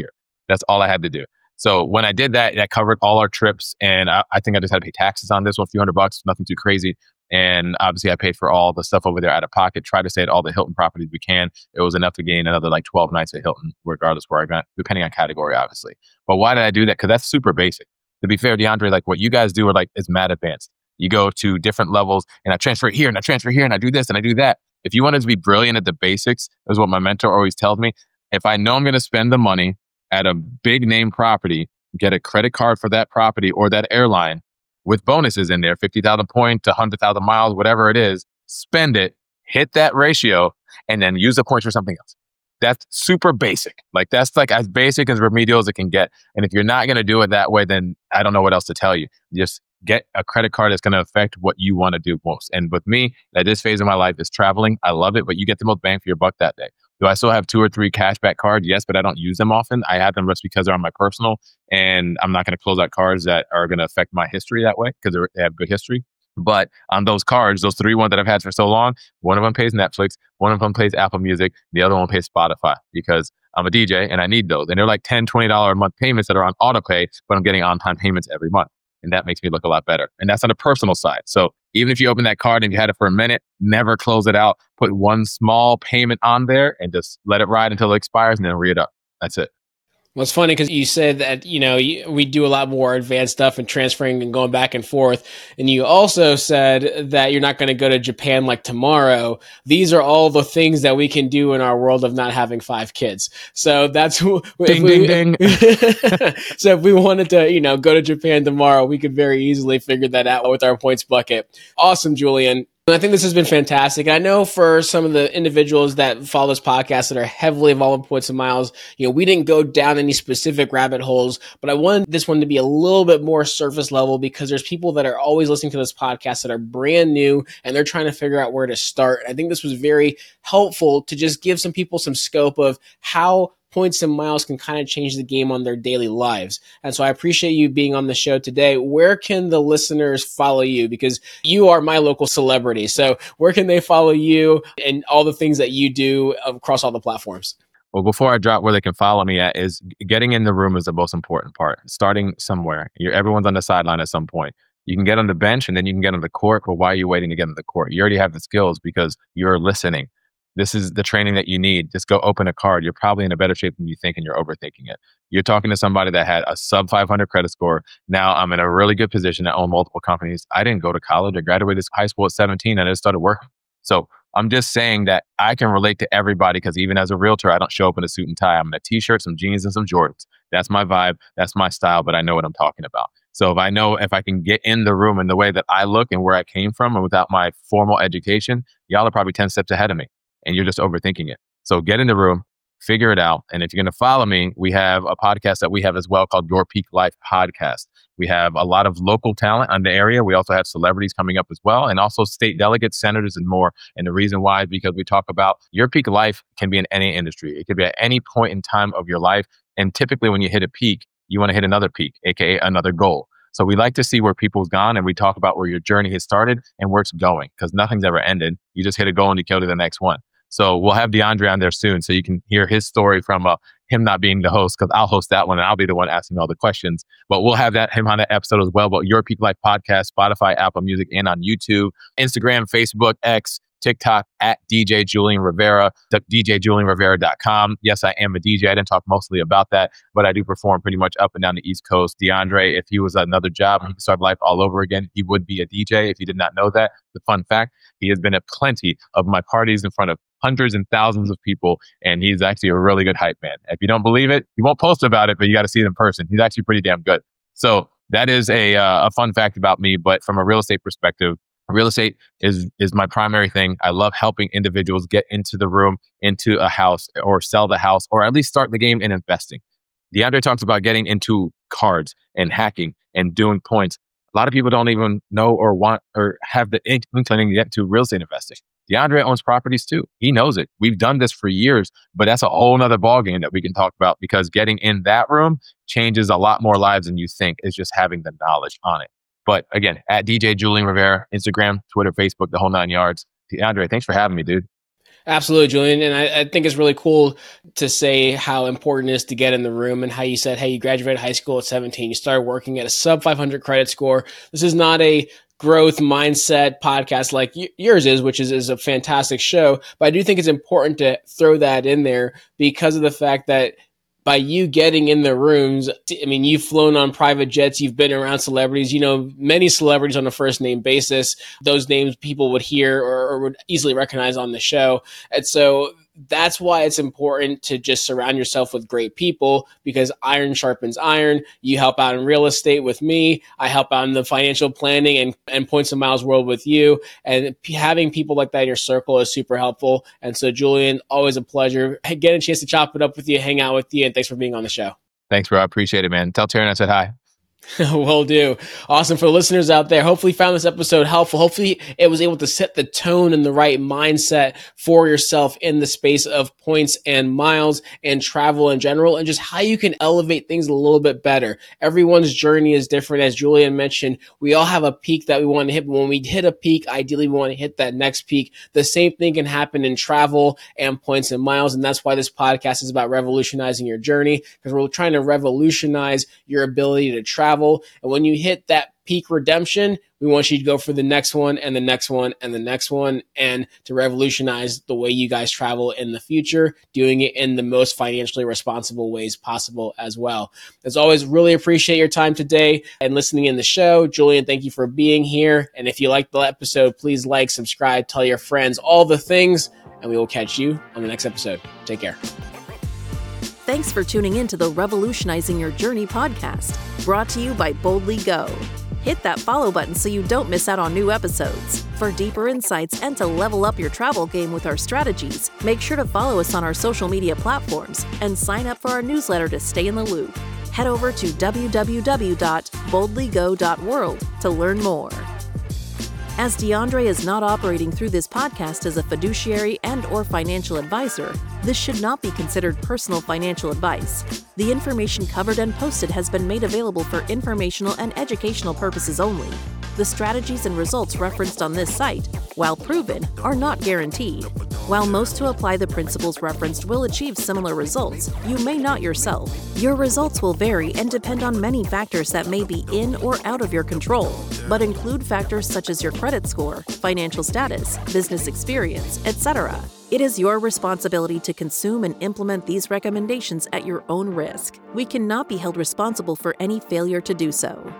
That's all I had to do. So when I did that, that covered all our trips. And I, I think I just had to pay taxes on this one, a few hundred bucks, nothing too crazy. And obviously I paid for all the stuff over there out of pocket, try to stay at all the Hilton properties we can. It was enough to gain another like twelve nights at Hilton, regardless where I got, depending on category, obviously. But why did I do that? Because that's super basic. To be fair, DeAndre, like what you guys do are like, is mad advanced. You go to different levels and I transfer here and I transfer here and I do this and I do that. If you wanted to be brilliant at the basics, is what my mentor always tells me. If I know I'm going to spend the money at a big name property, get a credit card for that property or that airline with bonuses in there, fifty thousand points to one hundred thousand miles, whatever it is, spend it, hit that ratio, and then use the points for something else. That's super basic. Like that's like as basic as remedial as it can get. And if you're not going to do it that way, then I don't know what else to tell you. Just get a credit card that's going to affect what you want to do most. And with me, at this phase of my life is traveling. I love it, but you get the most bang for your buck that day. Do I still have two or three cashback cards? Yes, but I don't use them often. I have them just because they're on my personal, and I'm not going to close out cards that are going to affect my history that way because they have good history. But on those cards, those three ones that I've had for so long, one of them pays Netflix, one of them pays Apple Music, the other one pays Spotify because I'm a D J and I need those. And they're like ten dollars, twenty dollars a month payments that are on auto pay, but I'm getting on-time payments every month. And that makes me look a lot better. And that's on the personal side. So even if you open that card and you had it for a minute, never close it out. Put one small payment on there and just let it ride until it expires and then re it up. That's it. Well, it's funny because you said that, you know, we do a lot more advanced stuff and transferring and going back and forth. And you also said that you're not going to go to Japan like tomorrow. These are all the things that we can do in our world of not having five kids. So that's ding, we, ding, ding. So if we wanted to, you know, go to Japan tomorrow, we could very easily figure that out with our points bucket. Awesome, Julian. I think this has been fantastic. I know for some of the individuals that follow this podcast that are heavily involved in points and miles, you know, we didn't go down any specific rabbit holes, but I wanted this one to be a little bit more surface level because there's people that are always listening to this podcast that are brand new and they're trying to figure out where to start. I think this was very helpful to just give some people some scope of how points and miles can kind of change the game on their daily lives. And so I appreciate you being on the show today. Where can the listeners follow you? Because you are my local celebrity. So where can they follow you and all the things that you do across all the platforms? Well, before I drop where they can follow me at is getting in the room is the most important part. Starting somewhere. You're, everyone's on the sideline at some point. You can get on the bench and then you can get on the court, but why are you waiting to get on the court? You already have the skills because you're listening. This is the training that you need. Just go open a card. You're probably in a better shape than you think and you're overthinking it. You're talking to somebody that had a sub five hundred credit score. Now I'm in a really good position to own multiple companies. I didn't go to college. I graduated high school at seventeen and I just started working. So I'm just saying that I can relate to everybody because even as a realtor, I don't show up in a suit and tie. I'm in a t-shirt, some jeans, and some Jordans. That's my vibe. That's my style, but I know what I'm talking about. So if I know if I can get in the room in the way that I look and where I came from and without my formal education, y'all are probably ten steps ahead of me. And you're just overthinking it. So get in the room, figure it out. And if you're going to follow me, we have a podcast that we have as well called Your Peak Life Podcast. We have a lot of local talent on the area. We also have celebrities coming up as well, and also state delegates, senators, and more. And the reason why is because we talk about your peak life can be in any industry. It could be at any point in time of your life. And typically when you hit a peak, you want to hit another peak, aka another goal. So we like to see where people's gone and we talk about where your journey has started and where it's going because nothing's ever ended. You just hit a goal and you go to the next one. So we'll have DeAndre on there soon so you can hear his story from uh, him not being the host because I'll host that one and I'll be the one asking all the questions. But we'll have that him on that episode as well. But Your Peak Life Podcast, Spotify, Apple Music, and on YouTube, Instagram, Facebook, X, TikTok at D J Julian Rivera, D J Julian Rivera dot com. Yes, I am a D J. I didn't talk mostly about that, but I do perform pretty much up and down the East Coast. DeAndre, if he was another job and he could start life all over again, he would be a D J if you did not know that. The fun fact, he has been at plenty of my parties in front of hundreds and thousands of people, and he's actually a really good hype man. If you don't believe it, he won't post about it, but you got to see it in person. He's actually pretty damn good. So that is a uh, a fun fact about me, but from a real estate perspective, real estate is is my primary thing. I love helping individuals get into the room, into a house, or sell the house, or at least start the game in investing. DeAndre talks about getting into cards and hacking and doing points. A lot of people don't even know or want or have the inkling to get into real estate investing. DeAndre owns properties too. He knows it. We've done this for years, but that's a whole nother ballgame that we can talk about because getting in that room changes a lot more lives than you think. It's just having the knowledge on it. But again, at D J Julian Rivera, Instagram, Twitter, Facebook, the whole nine yards. DeAndre, thanks for having me, dude. Absolutely, Julian. And I, I think it's really cool to say how important it is to get in the room and how you said, hey, you graduated high school at seventeen, you started working at a sub five hundred credit score. This is not a growth mindset podcast like y- yours is, which is, is a fantastic show. But I do think it's important to throw that in there because of the fact that by you getting in the rooms, I mean, you've flown on private jets, you've been around celebrities, you know, many celebrities on a first name basis. Those names people would hear or, or would easily recognize on the show. And so that's why it's important to just surround yourself with great people, because iron sharpens iron. You help out in real estate with me. I help out in the financial planning and, and Points and Miles world with you. And having people like that in your circle is super helpful. And so, Julian, always a pleasure. Hey, get a chance to chop it up with you, hang out with you, and thanks for being on the show. Thanks, bro. I appreciate it, man. Tell Taryn I said hi. Will do. Awesome. For the listeners out there, hopefully you found this episode helpful. Hopefully it was able to set the tone and the right mindset for yourself in the space of points and miles and travel in general, and just how you can elevate things a little bit better. Everyone's journey is different. As Julian mentioned, we all have a peak that we want to hit, but when we hit a peak, ideally we want to hit that next peak. The same thing can happen in travel and points and miles, and that's why this podcast is about revolutionizing your journey, because we're trying to revolutionize your ability to travel. And when you hit that peak redemption, we want you to go for the next one and the next one and the next one, and to revolutionize the way you guys travel in the future, doing it in the most financially responsible ways possible as well. As always, really appreciate your time today and listening in the show. Julian, thank you for being here. And if you liked the episode, please like, subscribe, tell your friends, all the things, and we will catch you on the next episode. Take care. Thanks for tuning in to the Revolutionizing Your Journey podcast, brought to you by Boldly Go. Hit that follow button so you don't miss out on new episodes. For deeper insights and to level up your travel game with our strategies, make sure to follow us on our social media platforms and sign up for our newsletter to stay in the loop. Head over to w w w dot boldly go dot world to learn more. As DeAndre is not operating through this podcast as a fiduciary and or financial advisor, this should not be considered personal financial advice. The information covered and posted has been made available for informational and educational purposes only. The strategies and results referenced on this site, while proven, are not guaranteed. While most who apply the principles referenced will achieve similar results, you may not yourself. Your results will vary and depend on many factors that may be in or out of your control, but include factors such as your credit score, financial status, business experience, et cetera. It is your responsibility to consume and implement these recommendations at your own risk. We cannot be held responsible for any failure to do so.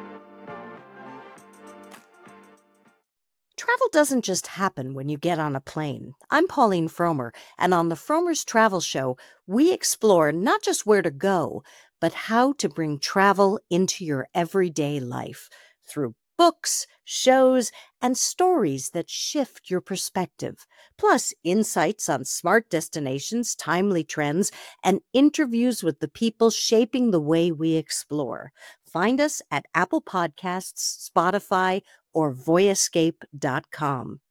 Travel doesn't just happen when you get on a plane. I'm Pauline Fromer, and on the Fromer's Travel Show, we explore not just where to go, but how to bring travel into your everyday life through books, shows, and stories that shift your perspective, plus insights on smart destinations, timely trends, and interviews with the people shaping the way we explore. Find us at Apple Podcasts, Spotify, or voyescape dot com.